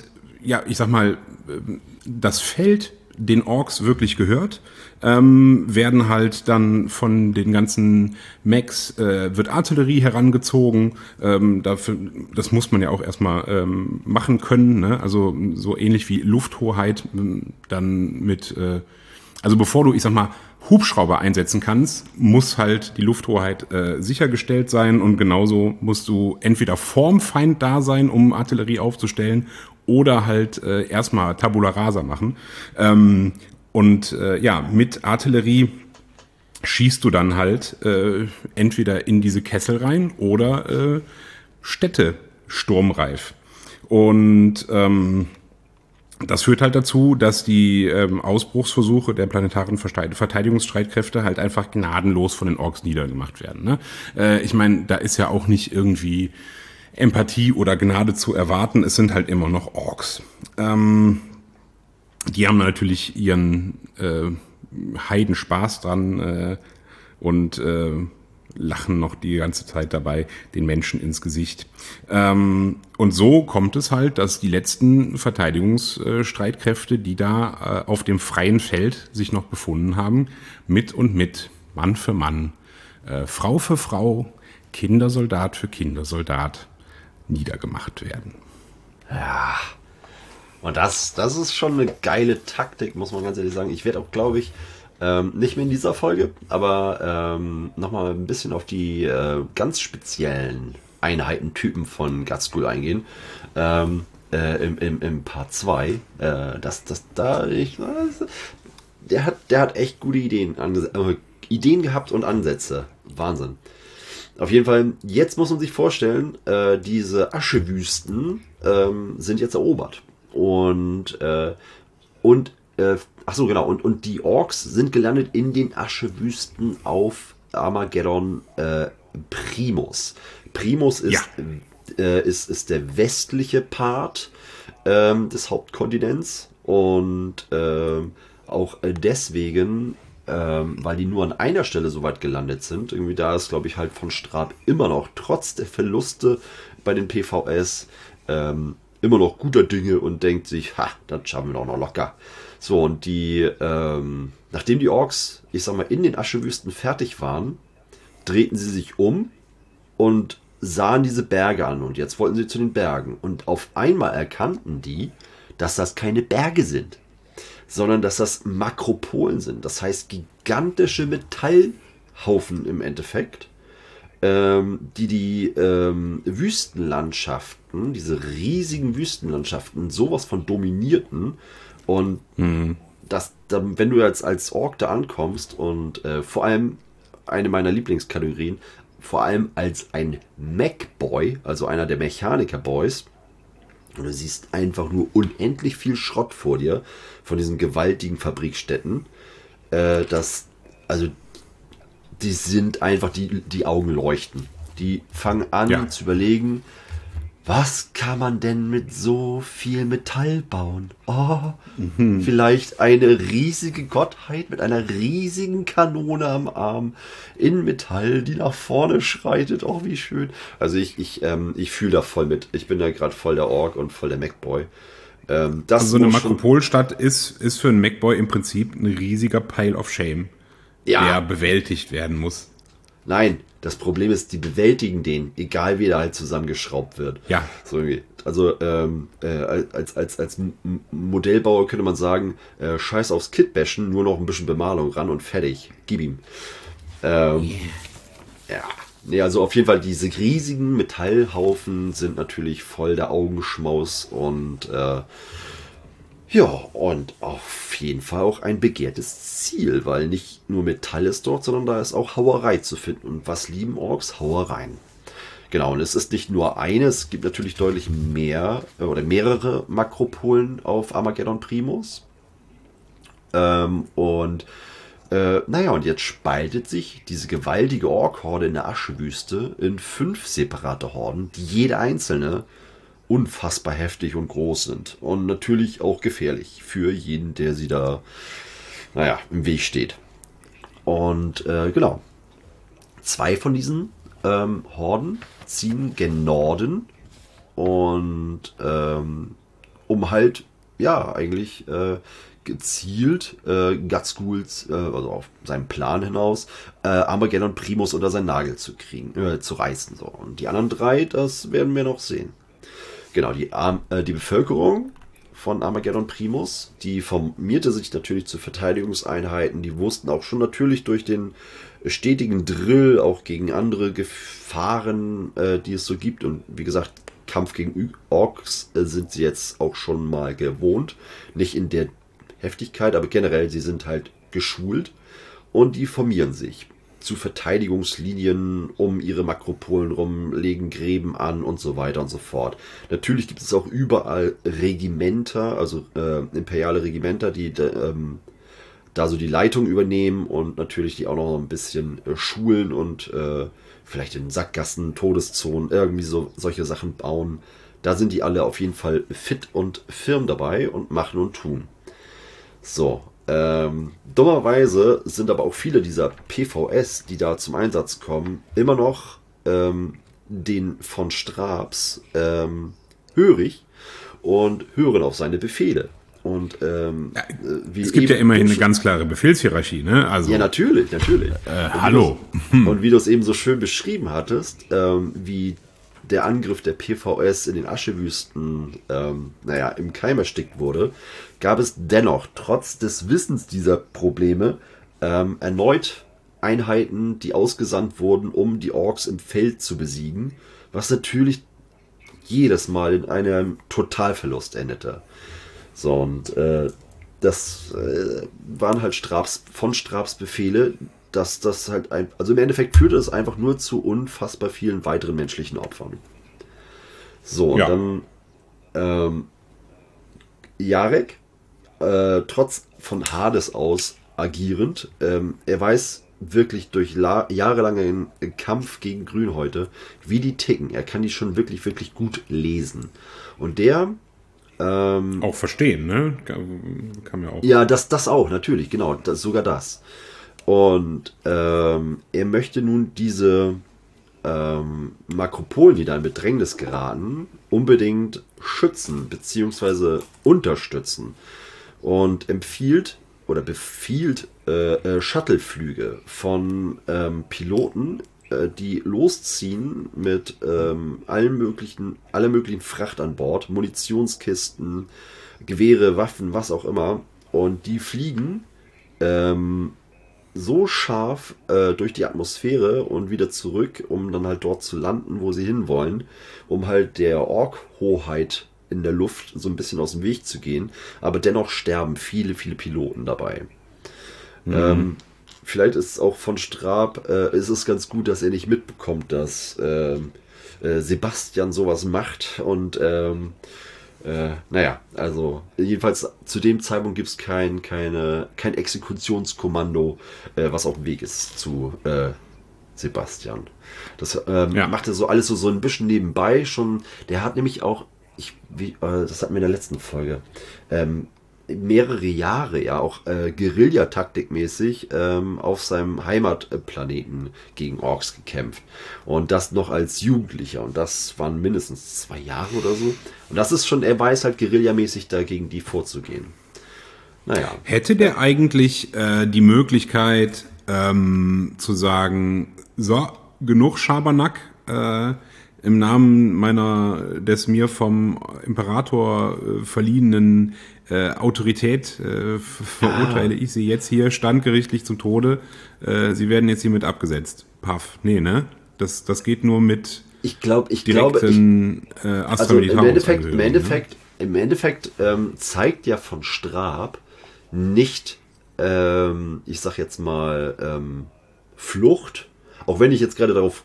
das Feld den Orks wirklich gehört, werden halt dann von den ganzen Mechs, wird Artillerie herangezogen. Das muss man ja auch erstmal machen können. Ne? Also so ähnlich wie Lufthoheit dann mit, bevor du, Hubschrauber einsetzen kannst, muss halt die Lufthoheit sichergestellt sein. Und genauso musst du entweder vorm Feind da sein, um Artillerie aufzustellen, oder halt erstmal Tabula Rasa machen. Mit Artillerie schießt du dann halt entweder in diese Kessel rein oder Städte sturmreif. Und das führt halt dazu, dass die Ausbruchsversuche der planetaren Verteidigungsstreitkräfte halt einfach gnadenlos von den Orks niedergemacht werden. Ne? Da ist ja auch nicht irgendwie Empathie oder Gnade zu erwarten. Es sind halt immer noch Orks. Die haben natürlich ihren Heidenspaß dran und lachen noch die ganze Zeit dabei den Menschen ins Gesicht. Und so kommt es halt, dass die letzten Verteidigungsstreitkräfte, die da auf dem freien Feld sich noch befunden haben, mit und mit, Mann für Mann, Frau für Frau, Kindersoldat für Kindersoldat niedergemacht werden. Ja, und das ist schon eine geile Taktik, muss man ganz ehrlich sagen. Ich werde auch, glaube ich, nicht mehr in dieser Folge, aber nochmal ein bisschen auf die ganz speziellen Einheitentypen von Ghazghkul eingehen. Im Part 2. Der hat echt gute Ideen gehabt und Ansätze. Wahnsinn. Auf jeden Fall, jetzt muss man sich vorstellen, diese Aschewüsten sind jetzt erobert. Ach so, genau. Und die Orks sind gelandet in den Aschewüsten auf Armageddon Primus. Primus ist der westliche Part des Hauptkontinents und auch deswegen, weil die nur an einer Stelle so weit gelandet sind. Irgendwie da ist, glaube ich, halt von Strab immer noch, trotz der Verluste bei den PvS, immer noch guter Dinge und denkt sich, das schaffen wir doch noch locker. So, und nachdem die Orks, ich sag mal, in den Aschewüsten fertig waren, drehten sie sich um und sahen diese Berge an. Und jetzt wollten sie zu den Bergen. Und auf einmal erkannten die, dass das keine Berge sind, sondern dass das Makropolen sind. Das heißt gigantische Metallhaufen im Endeffekt, die Wüstenlandschaften, diese riesigen Wüstenlandschaften, sowas von dominierten. Und wenn du jetzt als Ork da ankommst und vor allem eine meiner Lieblingskategorien, vor allem als ein Mech-Boy, also einer der Mechaniker-Boys, und du siehst einfach nur unendlich viel Schrott vor dir von diesen gewaltigen Fabrikstätten. Die sind einfach, die Augen leuchten. Die fangen an zu überlegen, was kann man denn mit so viel Metall bauen? Vielleicht eine riesige Gottheit mit einer riesigen Kanone am Arm in Metall, die nach vorne schreitet. Oh, wie schön. Also ich fühle da voll mit. Ich bin da gerade voll der Ork und voll der Macboy. Also so eine Makropolstadt ist für einen Macboy im Prinzip ein riesiger Pile of Shame, der bewältigt werden muss. Nein, das Problem ist, die bewältigen den, egal wie der halt zusammengeschraubt wird. Ja. So irgendwie. Also als Modellbauer könnte man sagen, scheiß aufs Kitbashen, nur noch ein bisschen Bemalung ran und fertig. Gib ihm. Ja. Nee, also auf jeden Fall, diese riesigen Metallhaufen sind natürlich voll der Augenschmaus und und auf jeden Fall auch ein begehrtes Ziel, weil nicht nur Metall ist dort, sondern da ist auch Hauerei zu finden. Und was lieben Orks? Hauereien. Genau, und es ist nicht nur eine, es gibt natürlich deutlich mehr oder mehrere Makropolen auf Armageddon Primus. Und jetzt spaltet sich diese gewaltige Ork-Horde in der Aschewüste in 5 separate Horden, die jede einzelne unfassbar heftig und groß sind. Und natürlich auch gefährlich für jeden, der sie da, im Weg steht. Und genau. 2 von diesen Horden ziehen gen Norden und um halt, eigentlich gezielt Gutskuls, also auf seinen Plan hinaus, Armageddon Primus unter seinen Nagel zu kriegen, zu reißen. So. Und die anderen 3, das werden wir noch sehen. Genau, die Bevölkerung von Armageddon Primus, die formierte sich natürlich zu Verteidigungseinheiten. Die wussten auch schon natürlich durch den stetigen Drill auch gegen andere Gefahren, die es so gibt. Und wie gesagt, Kampf gegen Orks sind sie jetzt auch schon mal gewohnt. Nicht in der Heftigkeit, aber generell, sie sind halt geschult. Und die formieren sich zu Verteidigungslinien um ihre Makropolen rum, legen Gräben an und so weiter und so fort. Natürlich gibt es auch überall Regimenter, also imperiale Regimenter, die da so die Leitung übernehmen und natürlich die auch noch ein bisschen schulen und vielleicht in Sackgassen, Todeszonen, irgendwie solche Sachen bauen. Da sind die alle auf jeden Fall fit und firm dabei und machen und tun. So, dummerweise sind aber auch viele dieser PvS, die da zum Einsatz kommen, immer noch den von Strabs hörig und hören auf seine Befehle. Und es gibt ja immerhin eine ganz klare Befehlshierarchie, ne? Also, ja, natürlich. Hallo. Und wie du es eben so schön beschrieben hattest, wie der Angriff der PvS in den Aschewüsten im Keim erstickt wurde, gab es dennoch, trotz des Wissens dieser Probleme, erneut Einheiten, die ausgesandt wurden, um die Orks im Feld zu besiegen, was natürlich jedes Mal in einem Totalverlust endete. So, und das waren halt Strabs Befehle, dass das halt also im Endeffekt führte es einfach nur zu unfassbar vielen weiteren menschlichen Opfern. So, Ja. und dann Jarek, trotz von Hades aus agierend, er weiß wirklich durch jahrelangen Kampf gegen Grünhäute, wie die ticken. Er kann die schon wirklich, wirklich gut lesen. Und der Auch verstehen, ne? Kann man ja auch. ja, das auch, natürlich, genau, sogar das. Und er möchte nun diese Makropolen, die da in Bedrängnis geraten, unbedingt schützen bzw. unterstützen. Und empfiehlt oder befiehlt Shuttleflüge von Piloten, die losziehen mit aller möglichen Fracht an Bord, Munitionskisten, Gewehre, Waffen, was auch immer. Und die fliegen so scharf durch die Atmosphäre und wieder zurück, um dann halt dort zu landen, wo sie hinwollen, um halt der Ork-Hoheit in der Luft so ein bisschen aus dem Weg zu gehen. Aber dennoch sterben viele, viele Piloten dabei. Vielleicht ist es auch von Straab, ist es ganz gut, dass er nicht mitbekommt, dass Sebastian sowas macht. Und naja, also jedenfalls zu dem Zeitpunkt gibt es kein Exekutionskommando, was auf dem Weg ist zu Sebastian. Das macht er so alles so ein bisschen nebenbei schon. Der hat nämlich auch, das hatten wir in der letzten Folge, mehrere Jahre ja auch Guerilla-Taktikmäßig auf seinem Heimatplaneten gegen Orks gekämpft. Und das noch als Jugendlicher. Und das waren mindestens 2 Jahre oder so. Und das ist schon, er weiß halt guerillamäßig dagegen die vorzugehen. Naja. Hätte der eigentlich die Möglichkeit zu sagen, so, genug Schabernack, im Namen des mir vom Imperator verliehenen Autorität verurteile ich Sie jetzt hier standgerichtlich zum Tode. Sie werden jetzt hiermit abgesetzt. Paff. Nee, ne? Das geht nur mit direkten also im Endeffekt zeigt ja von Straab nicht, ich sag jetzt mal, Flucht, auch wenn ich jetzt gerade darauf,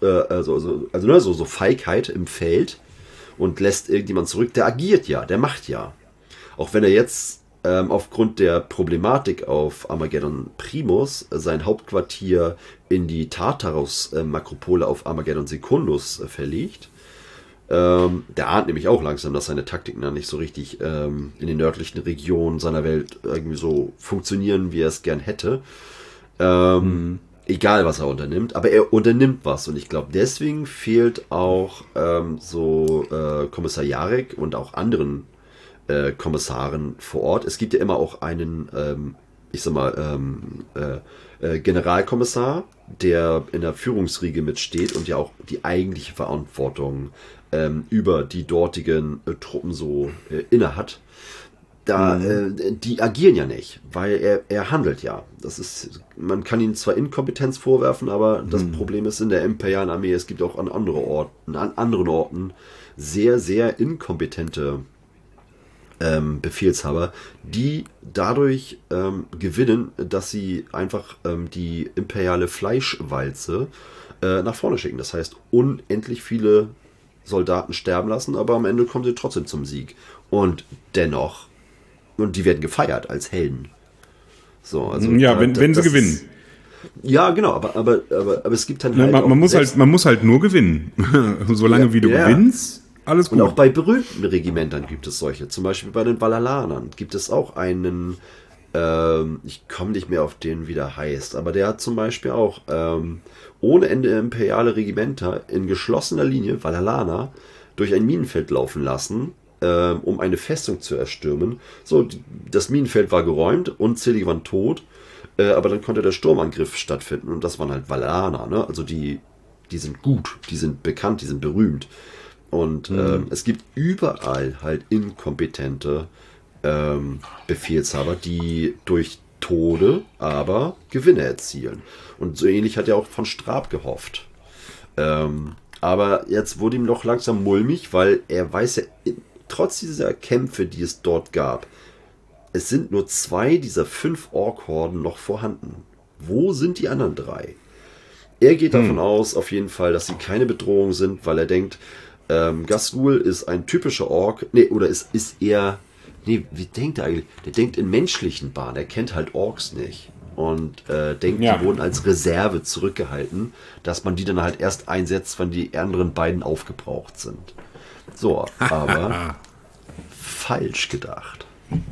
so Feigheit im Feld und lässt irgendjemand zurück, der agiert ja, der macht ja. Auch wenn er jetzt aufgrund der Problematik auf Armageddon Primus sein Hauptquartier in die Tartarus-Makropole auf Armageddon Secundus verlegt. Der ahnt nämlich auch langsam, dass seine Taktiken dann nicht so richtig in den nördlichen Regionen seiner Welt irgendwie so funktionieren, wie er es gern hätte. Egal, was er unternimmt, aber er unternimmt was. Und ich glaube, deswegen fehlt auch Kommissar Jarek und auch anderen Kommissaren vor Ort. Es gibt ja immer auch einen, Generalkommissar, der in der Führungsriege mitsteht und ja auch die eigentliche Verantwortung über die dortigen Truppen so inne hat. Die agieren ja nicht, weil er handelt ja. Man kann ihn zwar Inkompetenz vorwerfen, aber das Problem ist in der imperialen Armee, es gibt auch an anderen Orten sehr, sehr inkompetente Befehlshaber, die dadurch gewinnen, dass sie einfach die imperiale Fleischwalze nach vorne schicken. Das heißt, unendlich viele Soldaten sterben lassen, aber am Ende kommen sie trotzdem zum Sieg. Und die werden gefeiert als Helden. So, also ja, wenn sie gewinnen. Ja, genau, aber es gibt dann halt man muss halt nur gewinnen. Solange wie du gewinnst, alles gut. Und auch bei berühmten Regimentern gibt es solche. Zum Beispiel bei den Valalanern gibt es auch einen, ich komme nicht mehr auf den, wie der heißt, aber der hat zum Beispiel auch ohne Ende imperiale Regimenter in geschlossener Linie, Valalaner, durch ein Minenfeld laufen lassen, um eine Festung zu erstürmen. So, das Minenfeld war geräumt, unzählige waren tot, aber dann konnte der Sturmangriff stattfinden und das waren halt Valalaner, ne? Also die sind gut, die sind bekannt, die sind berühmt. Und es gibt überall halt inkompetente Befehlshaber, die durch Tode aber Gewinne erzielen. Und so ähnlich hat er auch von Straab gehofft. Aber jetzt wurde ihm doch langsam mulmig, weil er weiß ja, trotz dieser Kämpfe, die es dort gab, es sind nur 2 dieser 5 Ork-Horden noch vorhanden. Wo sind die anderen 3? Er geht davon aus, auf jeden Fall, dass sie keine Bedrohung sind, weil er denkt, Ghazghul ist ein typischer Ork. Wie denkt er eigentlich? Der denkt in menschlichen Bahnen. Er kennt halt Orks nicht. Und denkt, die wurden als Reserve zurückgehalten, dass man die dann halt erst einsetzt, wenn die anderen beiden aufgebraucht sind. So, aber falsch gedacht.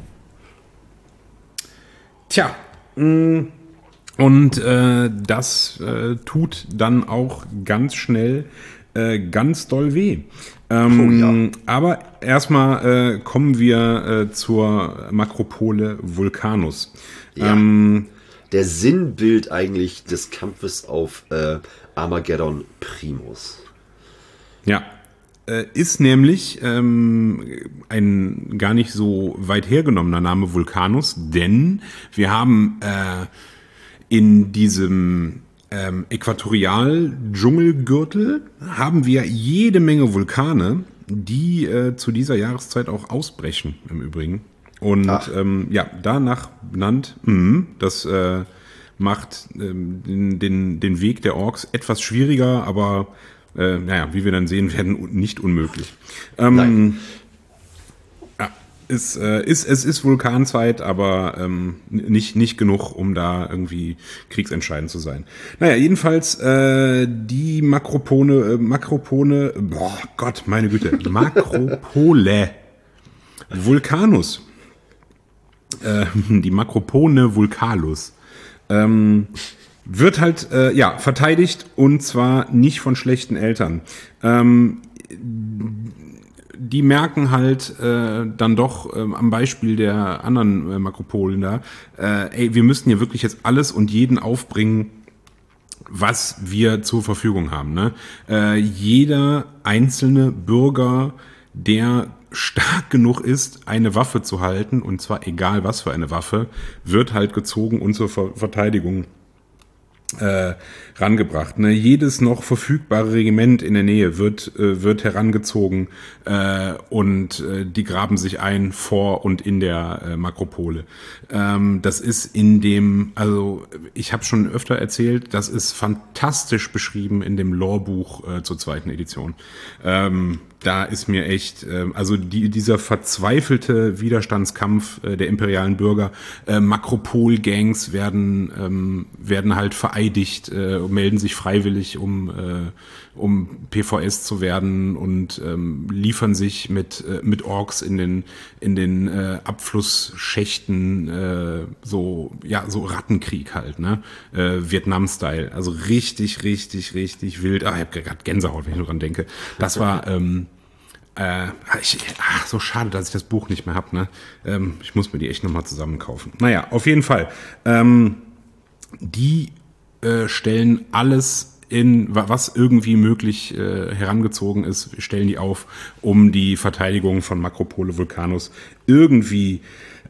Tja, und das tut dann auch ganz schnell ganz doll weh. Aber erstmal kommen wir zur Makropole Vulcanus. Ja. Der Sinnbild eigentlich des Kampfes auf Armageddon Primus. Ja, ist nämlich ein gar nicht so weit hergenommener Name Vulcanus, denn wir haben in diesem Äquatorial-Dschungelgürtel haben wir jede Menge Vulkane, die zu dieser Jahreszeit auch ausbrechen, im Übrigen. Und danach benannt, das macht den Weg der Orks etwas schwieriger, aber wie wir dann sehen werden, nicht unmöglich. Nein. Es ist Vulkanzeit, aber nicht genug, um da irgendwie kriegsentscheidend zu sein. Naja, jedenfalls die Makropole, Vulcanus. Die Makropone Vulcanus. Wird halt verteidigt, und zwar nicht von schlechten Eltern. Die merken halt dann doch am Beispiel der anderen Makropolen da, wir müssten hier wirklich jetzt alles und jeden aufbringen, was wir zur Verfügung haben. Ne? Jeder einzelne Bürger, der stark genug ist, eine Waffe zu halten, und zwar egal was für eine Waffe, wird halt gezogen und zur Verteidigung rangebracht. Ne? Jedes noch verfügbare Regiment in der Nähe wird herangezogen und die graben sich ein vor und in der Makropole. Das ist ich habe schon öfter erzählt, das ist fantastisch beschrieben in dem Lorebuch zur 2. Edition. Da ist mir echt, dieser verzweifelte Widerstandskampf der imperialen Bürger, Makropol-Gangs werden halt vereidigt, melden sich freiwillig, um PvS zu werden, und liefern sich mit Orks in den Abflussschächten, so Rattenkrieg halt, ne? Vietnam-Style. Also richtig, richtig, richtig wild. Ich habe gerade Gänsehaut, wenn ich nur dran denke. Das war so schade, dass ich das Buch nicht mehr habe, ne? Ich muss mir die echt nochmal zusammen kaufen. Naja, auf jeden Fall. Die stellen alles was irgendwie möglich herangezogen ist, stellen die auf, um die Verteidigung von Makropole Vulcanus irgendwie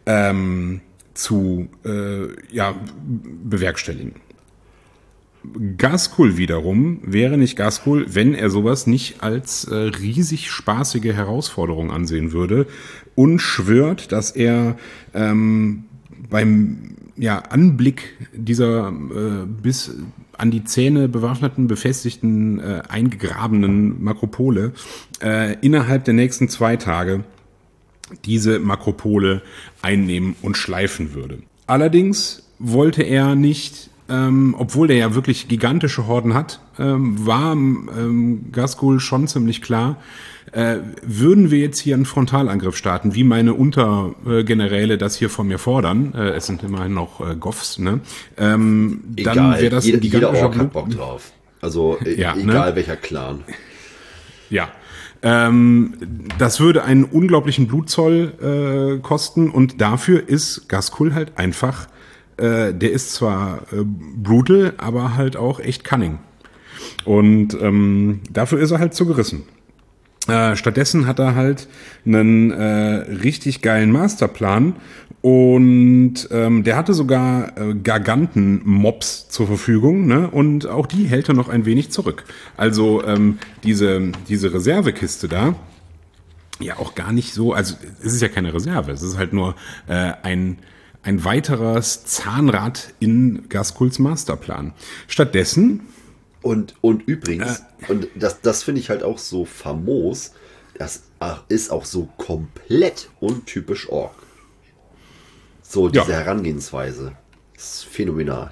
zu bewerkstelligen. Ghazghul wiederum wäre nicht Ghazghul, wenn er sowas nicht als riesig spaßige Herausforderung ansehen würde, und schwört, dass er beim Anblick dieser bis an die Zähne bewaffneten, befestigten, eingegrabenen Makropole innerhalb der nächsten 2 Tage diese Makropole einnehmen und schleifen würde. Allerdings wollte er nicht, obwohl der ja wirklich gigantische Horden hat, war Ghazghul schon ziemlich klar, würden wir jetzt hier einen Frontalangriff starten, wie meine Untergeneräle das hier von mir fordern, es sind immerhin noch Goffs, ne? Dann wäre das ein jeder Ork hat Bock drauf. Also egal welcher Clan. Ja. Das würde einen unglaublichen Blutzoll kosten, und dafür ist Ghazghul halt einfach, der ist zwar brutal, aber halt auch echt cunning. Und dafür ist er halt zu gerissen. Stattdessen hat er halt einen richtig geilen Masterplan, und der hatte sogar Garganten-Mobs zur Verfügung, ne? Und auch die hält er noch ein wenig zurück. Also diese Reservekiste da, ja auch gar nicht so, also es ist ja keine Reserve, es ist halt nur ein ein weiteres Zahnrad in Ghazghuls Masterplan. Stattdessen... Und übrigens, und das finde ich halt auch so famos, das ist auch so komplett untypisch Ork. So diese Herangehensweise. Das ist phänomenal.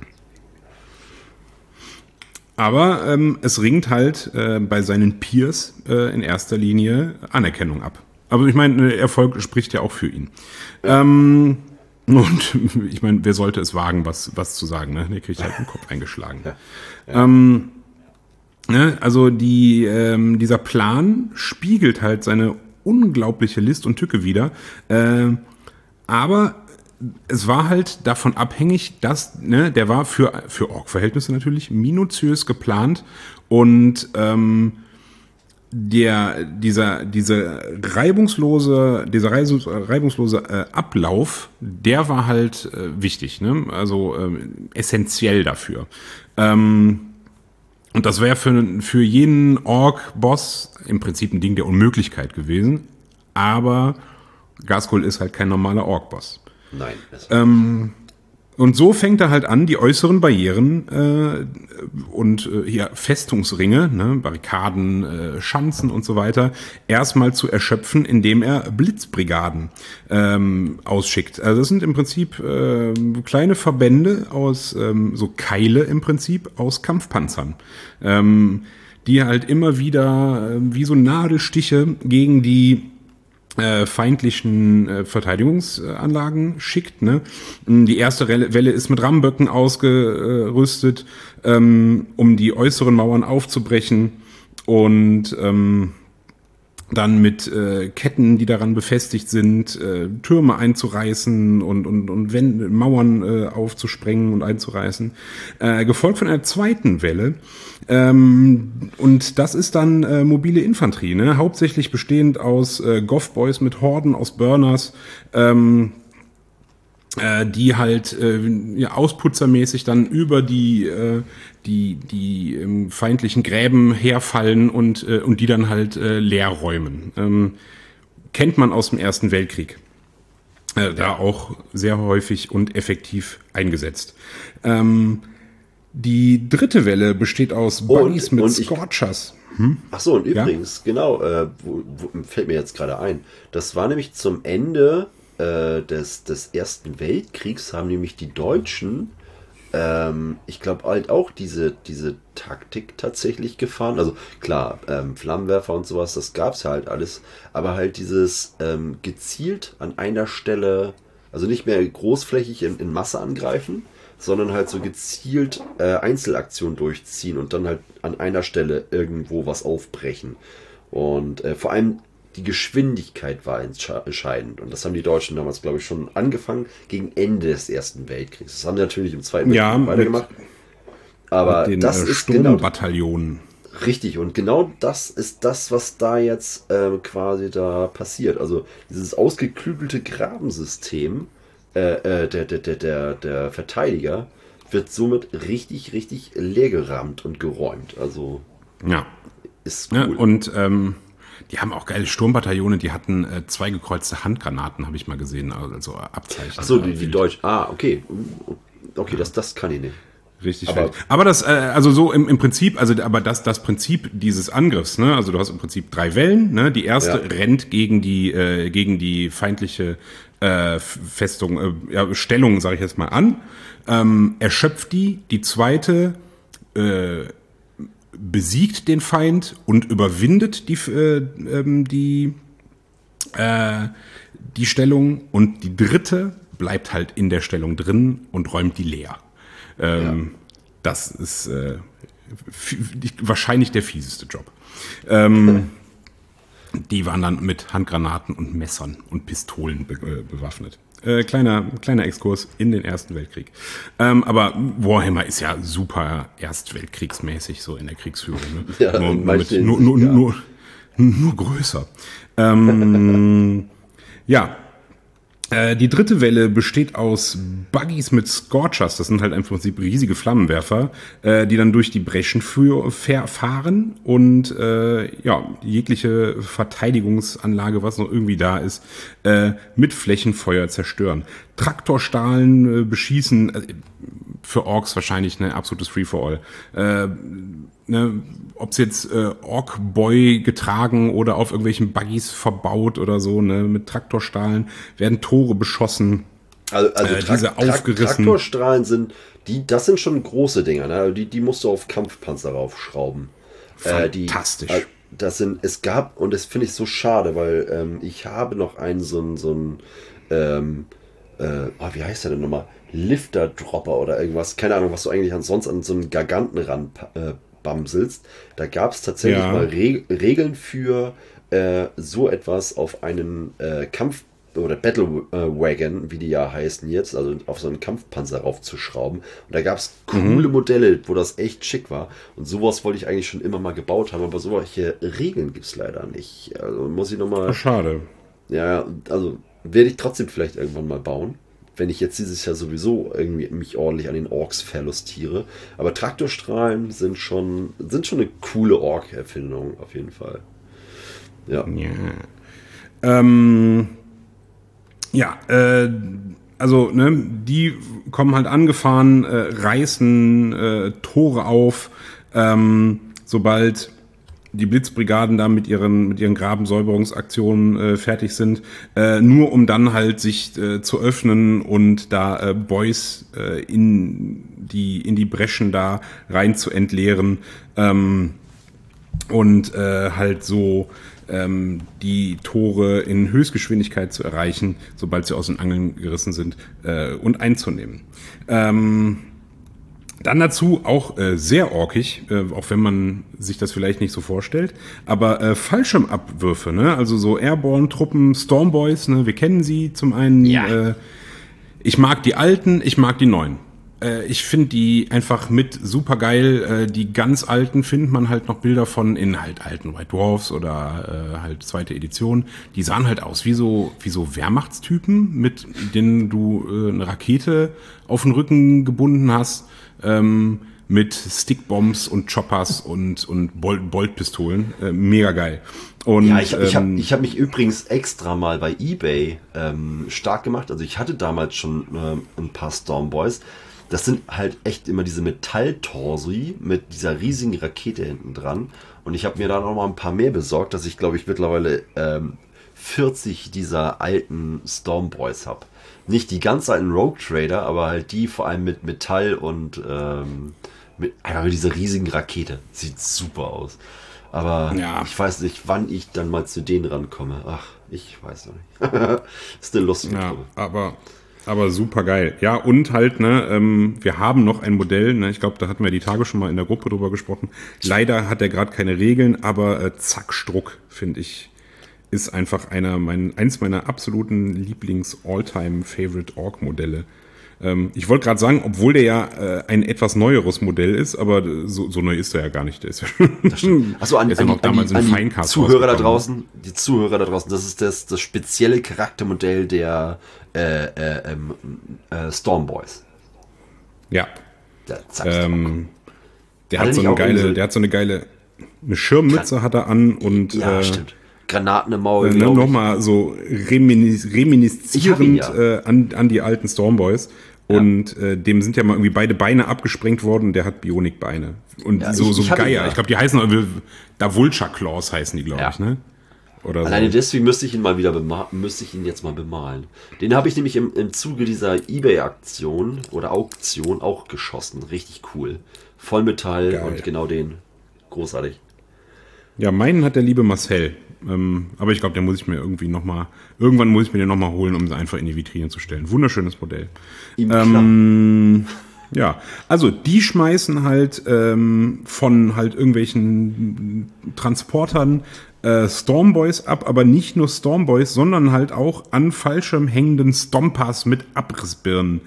Aber es ringt halt bei seinen Peers in erster Linie Anerkennung ab. Aber ich meine, Erfolg spricht ja auch für ihn. Ja. Und ich meine, wer sollte es wagen, was zu sagen? Ne? Der kriegt halt den Kopf eingeschlagen. Ja. Ne? Also dieser Plan spiegelt halt seine unglaubliche List und Tücke wider. Aber es war halt davon abhängig, dass, ne, der war für Ork-Verhältnisse natürlich minutiös geplant und dieser reibungslose Ablauf, der war halt wichtig, ne? Also essentiell dafür. Und das wäre für jeden Ork-Boss im Prinzip ein Ding der Unmöglichkeit gewesen, aber Ghazghul ist halt kein normaler Ork-Boss. Nein. Und so fängt er halt an, die äußeren Barrieren und hier Festungsringe, ne, Barrikaden, Schanzen und so weiter, erstmal zu erschöpfen, indem er Blitzbrigaden ausschickt. Also das sind im Prinzip kleine Verbände aus, so Keile im Prinzip, aus Kampfpanzern, die halt immer wieder wie so Nadelstiche gegen die feindlichen Verteidigungsanlagen schickt. Ne? Die erste Welle ist mit Rammböcken ausgerüstet, um die äußeren Mauern aufzubrechen und dann mit Ketten, die daran befestigt sind, Türme einzureißen und Mauern aufzusprengen und einzureißen. Gefolgt von einer zweiten Welle. Und das ist dann mobile Infanterie, ne? Hauptsächlich bestehend aus Goth-Boys mit Horden, aus Burners, die halt ausputzermäßig dann über die feindlichen Gräben herfallen und die dann halt leer räumen. Kennt man aus dem Ersten Weltkrieg. Da auch sehr häufig und effektiv eingesetzt. Die dritte Welle besteht aus Buggies mit Scorchers. Ach so, und übrigens, genau, fällt mir jetzt gerade ein, das war nämlich zum Ende des Ersten Weltkriegs, haben nämlich die Deutschen, ich glaube halt auch diese Taktik tatsächlich gefahren. Also klar, Flammenwerfer und sowas, das gab es halt alles, aber halt dieses gezielt an einer Stelle, also nicht mehr großflächig in Masse angreifen, sondern halt so gezielt Einzelaktionen durchziehen und dann halt an einer Stelle irgendwo was aufbrechen. Und vor allem die Geschwindigkeit war entscheidend. Und das haben die Deutschen damals, glaube ich, schon angefangen gegen Ende des Ersten Weltkriegs. Das haben die natürlich im Zweiten Weltkrieg weitergemacht. Aber mit den das ist Sturmbataillonen. Richtig, und genau das ist das, was da jetzt quasi da passiert. Also dieses ausgeklügelte Grabensystem der Verteidiger wird somit richtig, richtig leergerammt und geräumt. Also ist cool. Ja, und die haben auch geile Sturmbataillone, die hatten 2 gekreuzte Handgranaten, habe ich mal gesehen, also Abzeichen. Achso, die Deutschen. Okay. Okay, das kann ich nicht. Richtig. Aber das, also so im Prinzip, aber das Prinzip dieses Angriffs, ne, also du hast im Prinzip 3 Wellen, ne, die erste rennt gegen die feindliche Festung, Stellung, sage ich jetzt mal an, erschöpft die zweite besiegt den Feind und überwindet die Stellung, und die dritte bleibt halt in der Stellung drin und räumt die leer. Das ist wahrscheinlich der fieseste Job. Die waren dann mit Handgranaten und Messern und Pistolen bewaffnet. Kleiner Exkurs in den Ersten Weltkrieg. Aber Warhammer ist ja super erstweltkriegsmäßig so in der Kriegsführung. Ne? Ja, nur größer. Ja. Die dritte Welle besteht aus Buggies mit Scorchers. Das sind halt im Prinzip riesige Flammenwerfer, die dann durch die Breschen fahren und jegliche Verteidigungsanlage, was noch irgendwie da ist, mit Flächenfeuer zerstören. Traktorstrahlen beschießen, für Orks wahrscheinlich ein absolutes Free-for-all. Ob es jetzt Ork-Boy getragen oder auf irgendwelchen Buggies verbaut oder so, ne, mit Traktorstrahlen werden Tore beschossen. Also diese aufgerissen. Traktorstrahlen das sind schon große Dinger, ne? Die musst du auf Kampfpanzer raufschrauben. Fantastisch. Es gab, und das finde ich so schade, weil ich habe noch einen wie heißt der denn nochmal? Lifter-Dropper oder irgendwas. Keine Ahnung, was du eigentlich ansonsten an so einen Giganten bamselst. Da gab es tatsächlich mal Regeln für so etwas auf einen oder Battle Wagon, wie die ja heißen jetzt, also auf so einen Kampfpanzer raufzuschrauben. Und da gab es coole Modelle, wo das echt schick war. Und sowas wollte ich eigentlich schon immer mal gebaut haben, aber solche Regeln gibt es leider nicht. Also muss ich nochmal. Schade. Ja, also werde ich trotzdem vielleicht irgendwann mal bauen, wenn ich jetzt dieses Jahr sowieso irgendwie mich ordentlich an den Orks verlustiere. Aber Traktorstrahlen sind schon eine coole Ork-Erfindung, auf jeden Fall. Ja. Also, ne, die kommen halt angefahren, reißen Tore auf, sobald die Blitzbrigaden da mit ihren Grabensäuberungsaktionen fertig sind, nur um dann halt sich zu öffnen und da Boys in die Breschen da rein zu entleeren und halt so die Tore in Höchstgeschwindigkeit zu erreichen, sobald sie aus den Angeln gerissen sind, und einzunehmen. Dann dazu auch sehr orkig, auch wenn man sich das vielleicht nicht so vorstellt, aber Fallschirmabwürfe, ne? Also so Airborne-Truppen, Stormboys, ne? Wir kennen sie zum einen. Ja. Ich mag die alten, ich mag die neuen. Ich finde die einfach mit super geil. Die ganz alten findet man halt noch Bilder von in halt alten White Dwarfs oder halt zweite Edition. Die sahen halt aus wie so Wehrmachtstypen, mit denen du eine Rakete auf den Rücken gebunden hast. Mit Stickbombs und Choppers und Boltpistolen. Mega geil. Und, ja, ich hab mich übrigens extra mal bei eBay stark gemacht. Also ich hatte damals schon ein paar Stormboys. Das sind halt echt immer diese Metalltorsi mit dieser riesigen Rakete hinten dran. Und ich habe mir da noch mal ein paar mehr besorgt, dass ich, glaube ich, mittlerweile 40 dieser alten Stormboys habe. Nicht die ganz alten Rogue Trader, aber halt die vor allem mit Metall und mit dieser riesigen Rakete. Sieht super aus. Aber ich weiß nicht, wann ich dann mal zu denen rankomme. Ach, ich weiß noch nicht. Ist eine lustige Truppe. Aber super geil. Ja, und halt, ne, wir haben noch ein Modell, ne, ich glaube, da hatten wir die Tage schon mal in der Gruppe drüber gesprochen. Leider hat er gerade keine Regeln, aber Zackstruck, finde ich, ist einfach eins meiner absoluten Lieblings-All-Time-Favorite-Org-Modelle. Ich wollte gerade sagen, obwohl der ja ein etwas neueres Modell ist, aber so neu ist er ja gar nicht. Der ist ja schon. Achso, an die Zuhörer da draußen, das ist das spezielle Charaktermodell der Stormboys. Ja. Der hat so eine geile Schirmmütze hat er an und stimmt. Granaten im Maul. Nochmal so reminiszierend an die alten Stormboys. Und dem sind ja mal irgendwie beide Beine abgesprengt worden und der hat Bionikbeine. Und so Geier. Ich glaube, die heißen da Vulture Claws heißen die, glaube ich, ne? Oder alleine deswegen müsste ich ihn jetzt mal bemalen. Den habe ich nämlich im Zuge dieser eBay-Aktion oder Auktion auch geschossen. Richtig cool. Vollmetall. Geil. Und genau den. Großartig. Ja, meinen hat der liebe Marcel. Aber ich glaube, den muss ich mir irgendwann muss ich mir den nochmal holen, um es einfach in die Vitrine zu stellen. Wunderschönes Modell. Ja, also die schmeißen halt von halt irgendwelchen Transportern Stormboys ab, aber nicht nur Stormboys, sondern halt auch an Fallschirm hängenden Stompers mit Abrissbirnen.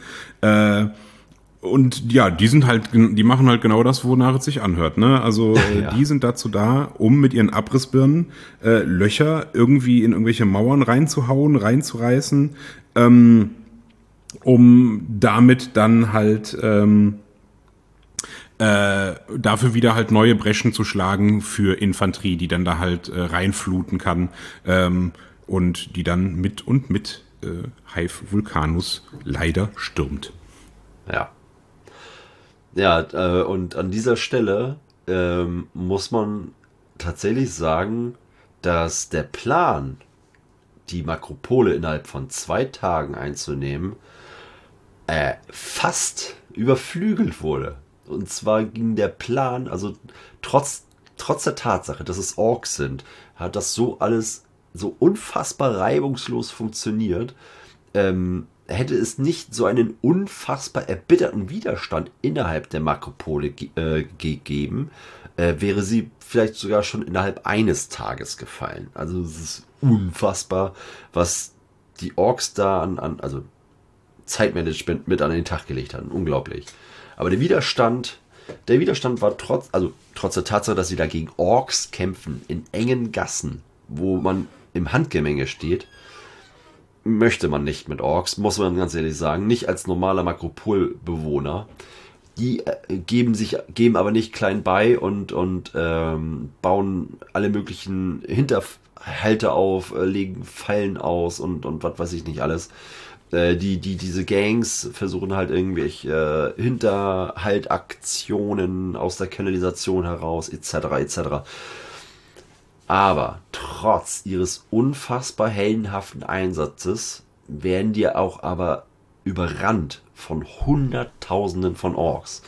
Und ja, die machen halt genau das, wonach es sich anhört, ne? Also die sind dazu da, um mit ihren Abrissbirnen Löcher irgendwie in irgendwelche Mauern reinzuhauen, reinzureißen, um damit dann halt dafür wieder halt neue Breschen zu schlagen für Infanterie, die dann da halt reinfluten kann und die dann mit Hive Vulcanus leider stürmt. Ja. Ja, und an dieser Stelle muss man tatsächlich sagen, dass der Plan, die Makropole innerhalb von 2 Tagen einzunehmen, fast überflügelt wurde. Und zwar ging der Plan, also trotz der Tatsache, dass es Orks sind, hat das so alles so unfassbar reibungslos funktioniert, hätte es nicht so einen unfassbar erbitterten Widerstand innerhalb der Makropole gegeben, wäre sie vielleicht sogar schon innerhalb eines Tages gefallen. Also es ist unfassbar, was die Orks da an also Zeitmanagement mit an den Tag gelegt haben. Unglaublich. Aber der Widerstand war trotz der Tatsache, dass sie da gegen Orks kämpfen, in engen Gassen, wo man im Handgemenge steht, möchte man nicht mit Orks, muss man ganz ehrlich sagen, nicht als normaler Makropolbewohner. Die geben aber nicht klein bei und bauen alle möglichen Hinterhalte auf, legen Fallen aus und was weiß ich nicht alles. Diese Gangs versuchen halt irgendwelche Hinterhaltaktionen aus der Kanalisation heraus, etc. etc. Aber trotz ihres unfassbar heldenhaften Einsatzes werden die auch aber überrannt von Hunderttausenden von Orks.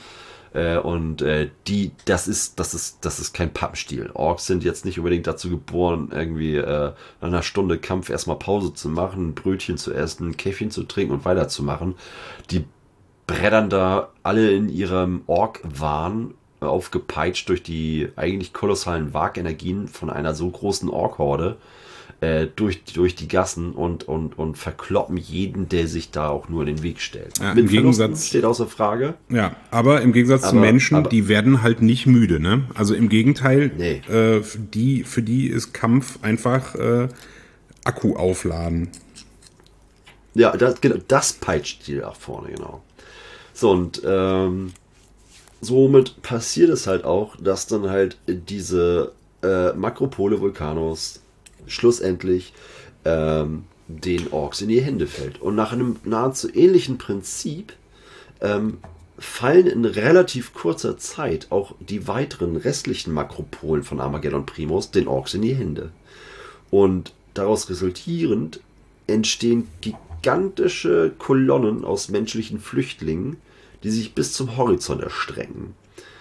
Das ist kein Pappenstiel. Orks sind jetzt nicht unbedingt dazu geboren, irgendwie nach einer Stunde Kampf erstmal Pause zu machen, ein Brötchen zu essen, ein Käffchen zu trinken und weiterzumachen. Die brettern da alle in ihrem Ork-Wahn, aufgepeitscht durch die eigentlich kolossalen Wagenergien von einer so großen Ork-Horde, durch die Gassen und verkloppen jeden, der sich da auch nur in den Weg stellt. Ja, Mit im Gegensatz steht außer Frage. Ja, aber im Gegensatz zu Menschen, die werden halt nicht müde, ne? Also im Gegenteil, Nee. für die ist Kampf einfach Akku aufladen. Ja, das peitscht die nach vorne, genau. So, und somit passiert es halt auch, dass dann halt diese Makropole Vulcanus schlussendlich den Orks in die Hände fällt. Und nach einem nahezu ähnlichen Prinzip fallen in relativ kurzer Zeit auch die weiteren restlichen Makropolen von Armageddon Primus den Orks in die Hände. Und daraus resultierend entstehen gigantische Kolonnen aus menschlichen Flüchtlingen, die sich bis zum Horizont erstrecken.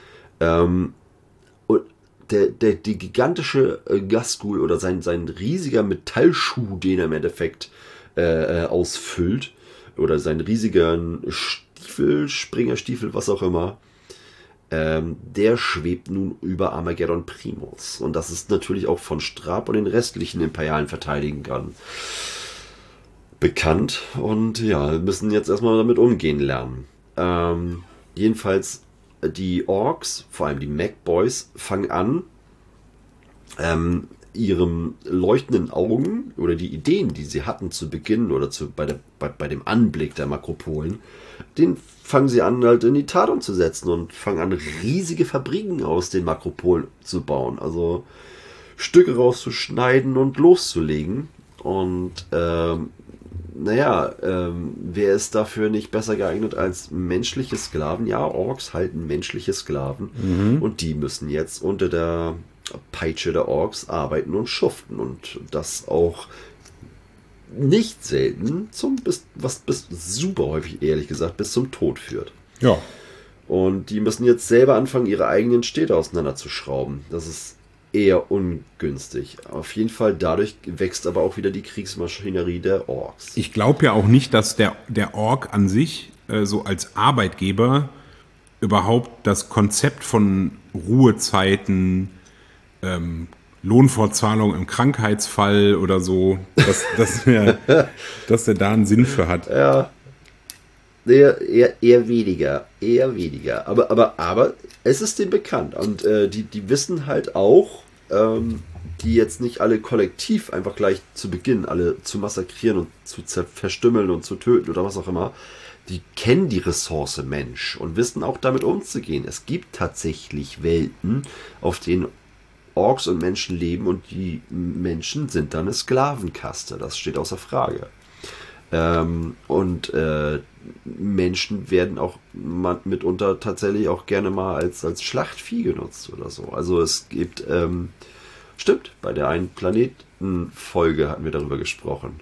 Und die gigantische Ghazghkull oder sein riesiger Metallschuh, den er im Endeffekt ausfüllt, oder seinen riesigen Springerstiefel, was auch immer, der schwebt nun über Armageddon Primus. Und das ist natürlich auch von Strab und den restlichen imperialen Verteidigern bekannt. Und ja, wir müssen jetzt erstmal damit umgehen lernen. Jedenfalls die Orks, vor allem die Mac-Boys, fangen an, ihrem leuchtenden Augen oder die Ideen, die sie hatten zu Beginn oder bei dem Anblick der Makropolen, den fangen sie an, halt in die Tat umzusetzen und fangen an, riesige Fabriken aus den Makropolen zu bauen. Also Stücke rauszuschneiden und loszulegen. Und wer ist dafür nicht besser geeignet als menschliche Sklaven? Ja, Orks halten menschliche Sklaven. Und die müssen jetzt unter der Peitsche der Orks arbeiten und schuften. Und das auch nicht selten, was bis super häufig, ehrlich gesagt, bis zum Tod führt. Ja. Und die müssen jetzt selber anfangen, ihre eigenen Städte auseinanderzuschrauben. Das ist eher ungünstig. Auf jeden Fall dadurch wächst aber auch wieder die Kriegsmaschinerie der Orks. Ich glaube ja auch nicht, dass der Ork an sich so als Arbeitgeber überhaupt das Konzept von Ruhezeiten, Lohnfortzahlung im Krankheitsfall oder so, dass er da einen Sinn für hat. Ja. Eher weniger. Aber es ist denen bekannt. Und die wissen halt auch, die jetzt nicht alle kollektiv einfach gleich zu Beginn alle zu massakrieren und zu verstümmeln und zu töten oder was auch immer, die kennen die Ressource Mensch und wissen auch damit umzugehen. Es gibt tatsächlich Welten, auf denen Orks und Menschen leben und die Menschen sind dann eine Sklavenkaste. Das steht außer Frage. Menschen werden auch mitunter tatsächlich auch gerne mal als Schlachtvieh genutzt oder so. Also es gibt, stimmt, bei der einen Planetenfolge hatten wir darüber gesprochen,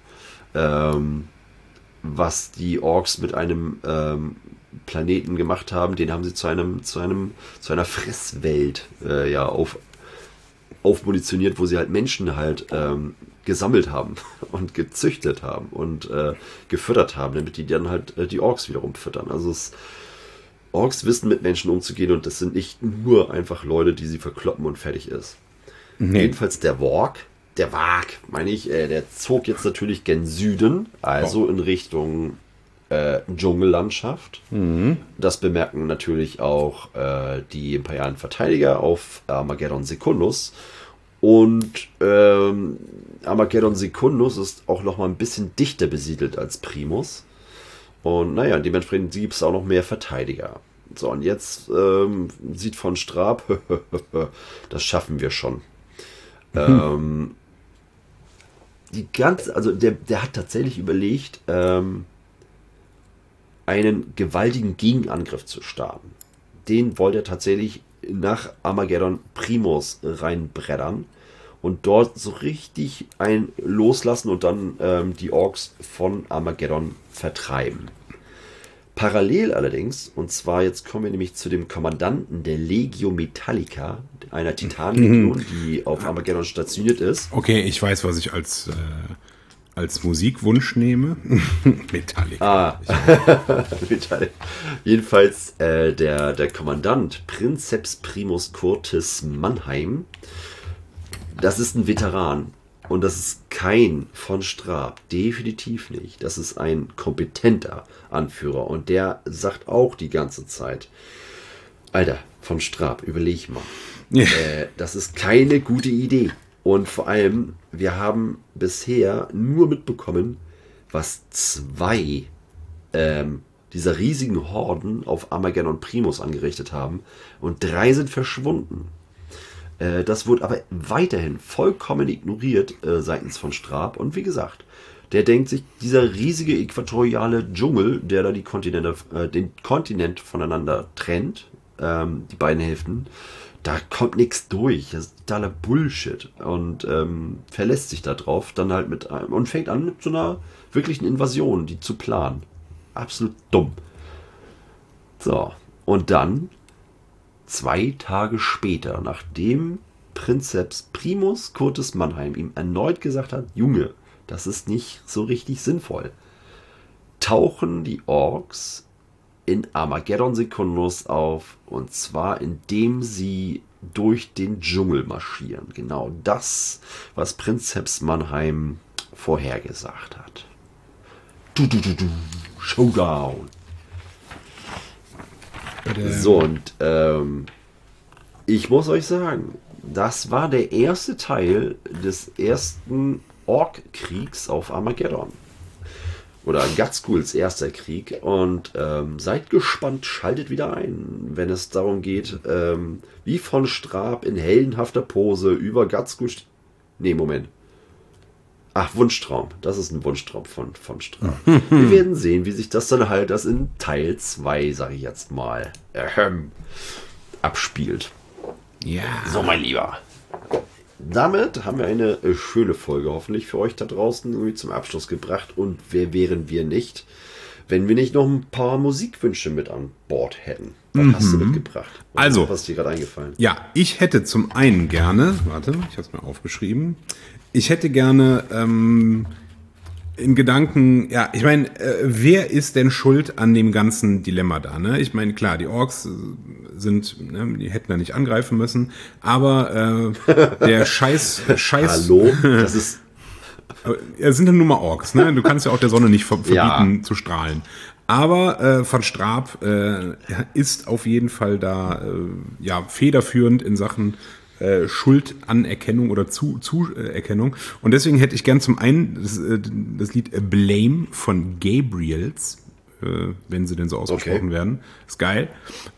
was die Orks mit einem Planeten gemacht haben, den haben sie zu einer Fresswelt aufmunitioniert, wo sie halt Menschen halt gesammelt haben und gezüchtet haben und gefüttert haben, damit die dann halt die Orks wiederum füttern. Also Orks wissen mit Menschen umzugehen und das sind nicht nur einfach Leute, die sie verkloppen und fertig ist. Nee. Jedenfalls der Warg, meine ich, der zog jetzt natürlich gen Süden, also in Richtung Dschungellandschaft. Mhm. Das bemerken natürlich auch die imperialen Verteidiger auf Armageddon Secundus. Und Armageddon Secundus ist auch noch mal ein bisschen dichter besiedelt als Primus. Und naja, dementsprechend gibt es auch noch mehr Verteidiger. So, und jetzt sieht von Straab, das schaffen wir schon. Mhm. Der hat tatsächlich überlegt, einen gewaltigen Gegenangriff zu starten. Den wollte er tatsächlich nach Armageddon Primus reinbreddern und dort so richtig ein loslassen und dann die Orks von Armageddon vertreiben. Parallel allerdings, und zwar jetzt kommen wir nämlich zu dem Kommandanten der Legio Metallica, einer Titanlegion, die auf Armageddon stationiert ist. Okay, ich weiß, was ich als Musikwunsch nehme. Metallica. Metallica. Jedenfalls der Kommandant Princeps Primus Curtis Mannheim, das ist ein Veteran. Und das ist kein von Straab, definitiv nicht. Das ist ein kompetenter Anführer und der sagt auch die ganze Zeit, Alter, von Straab, überleg mal. Ja. Das ist keine gute Idee. Und vor allem, wir haben bisher nur mitbekommen, was 2 dieser riesigen Horden auf Armageddon Primus angerichtet haben und 3 sind verschwunden. Das wird aber weiterhin vollkommen ignoriert seitens von Straab. Und wie gesagt, der denkt sich, dieser riesige äquatoriale Dschungel, der da den Kontinent voneinander trennt, die beiden Hälften, da kommt nichts durch. Das ist totaler Bullshit. Und verlässt sich da drauf dann halt und fängt an mit so einer wirklichen Invasion, die zu planen. Absolut dumm. So, und dann 2 Tage später, nachdem Prinzeps Primus Curtis Mannheim ihm erneut gesagt hat, Junge, das ist nicht so richtig sinnvoll, tauchen die Orks in Armageddon Secundus auf, und zwar indem sie durch den Dschungel marschieren. Genau das, was Prinzeps Mannheim vorhergesagt hat. Showdown. So, und ich muss euch sagen, das war der erste Teil des ersten Ork-Kriegs auf Armageddon. Oder Gutskulls erster Krieg. Und seid gespannt, schaltet wieder ein, wenn es darum geht, wie von Straab in heldenhafter Pose über Gutskull... Nee, Moment. Ach, Wunschtraum. Das ist ein Wunschtraum von Straab. Wir werden sehen, wie sich das dann halt in Teil 2, sage ich jetzt mal, abspielt. Ja. So, mein Lieber. Damit haben wir eine schöne Folge hoffentlich für euch da draußen irgendwie zum Abschluss gebracht. Und wer wären wir nicht, wenn wir nicht noch ein paar Musikwünsche mit an Bord hätten? Was hast du mitgebracht? Was ist dir gerade eingefallen? Ja, ich hätte zum einen gerne, warte, ich habe es mir aufgeschrieben, ich hätte gerne in Gedanken, ja, ich meine, wer ist denn schuld an dem ganzen Dilemma da, ne? Ich meine, klar, die Orks sind, ne, die hätten da nicht angreifen müssen, aber der Scheiß... Hallo? Das ist... Es sind ja nun mal Orks, ne? Du kannst ja auch der Sonne nicht verbieten zu strahlen. Aber Van Straab ist auf jeden Fall da federführend in Sachen Schuldanerkennung oder Zuerkennung. Und deswegen hätte ich gern zum einen das Lied Blame von Gabriels, wenn sie denn so ausgesprochen werden. Ist geil.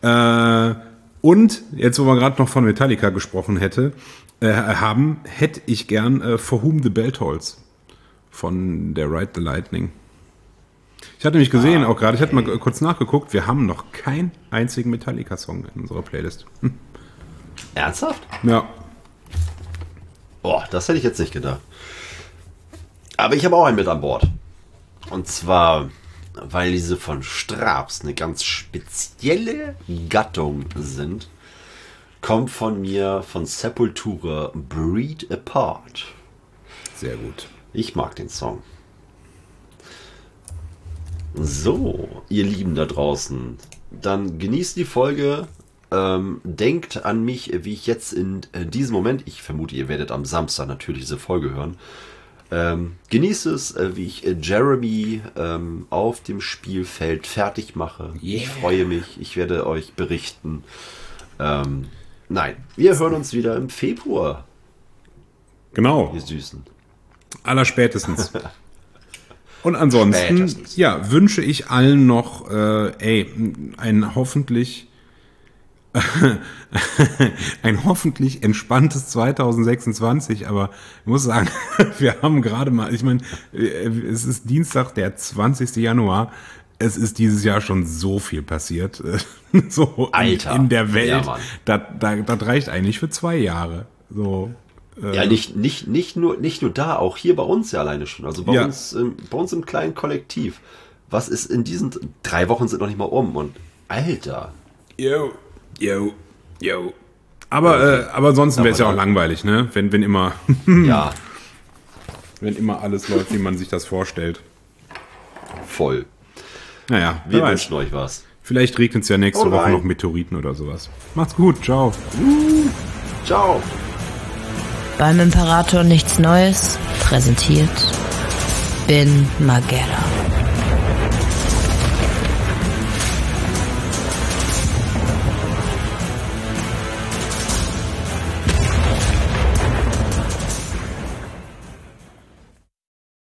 Und jetzt, wo wir gerade noch von Metallica gesprochen hätte ich gern For Whom the Bell Tolls von der Ride the Lightning. Ich hatte nämlich gesehen, auch gerade, ich hatte mal kurz nachgeguckt, wir haben noch keinen einzigen Metallica-Song in unserer Playlist. Ernsthaft? Ja. Boah, das hätte ich jetzt nicht gedacht. Aber ich habe auch einen mit an Bord. Und zwar, weil diese von Straps eine ganz spezielle Gattung sind, kommt von mir von Sepultura Breed Apart. Sehr gut. Ich mag den Song. So, ihr Lieben da draußen, dann genießt die Folge. Denkt an mich, wie ich jetzt in diesem Moment, ich vermute, ihr werdet am Samstag natürlich diese Folge hören, genießt es, wie ich Jeremy auf dem Spielfeld fertig mache. Yeah. Ich freue mich, ich werde euch berichten. Nein, wir hören uns wieder im Februar. Genau. Ihr Süßen. Allerspätestens. Und ansonsten, ja, wünsche ich allen noch, ein hoffentlich entspanntes 2026, aber ich muss sagen, wir haben gerade mal, ich meine, es ist Dienstag, der 20. Januar, es ist dieses Jahr schon so viel passiert, so Alter, in der Welt, ja, das reicht eigentlich für 2 Jahre, so. Ja, nicht nur da, auch hier bei uns ja alleine schon, also bei uns im kleinen Kollektiv. Was ist in diesen 3 Wochen sind noch nicht mal um und Alter. Yo. Aber ansonsten wäre es ja auch langweilig, ne? Wenn immer ja. Wenn immer alles läuft, wie man sich das vorstellt. Voll. Naja, wir wünschen euch was. Vielleicht regnet es ja nächste Woche noch Meteoriten oder sowas. Macht's gut, ciao. Ciao. Beim Imperator nichts Neues präsentiert Bin Magera.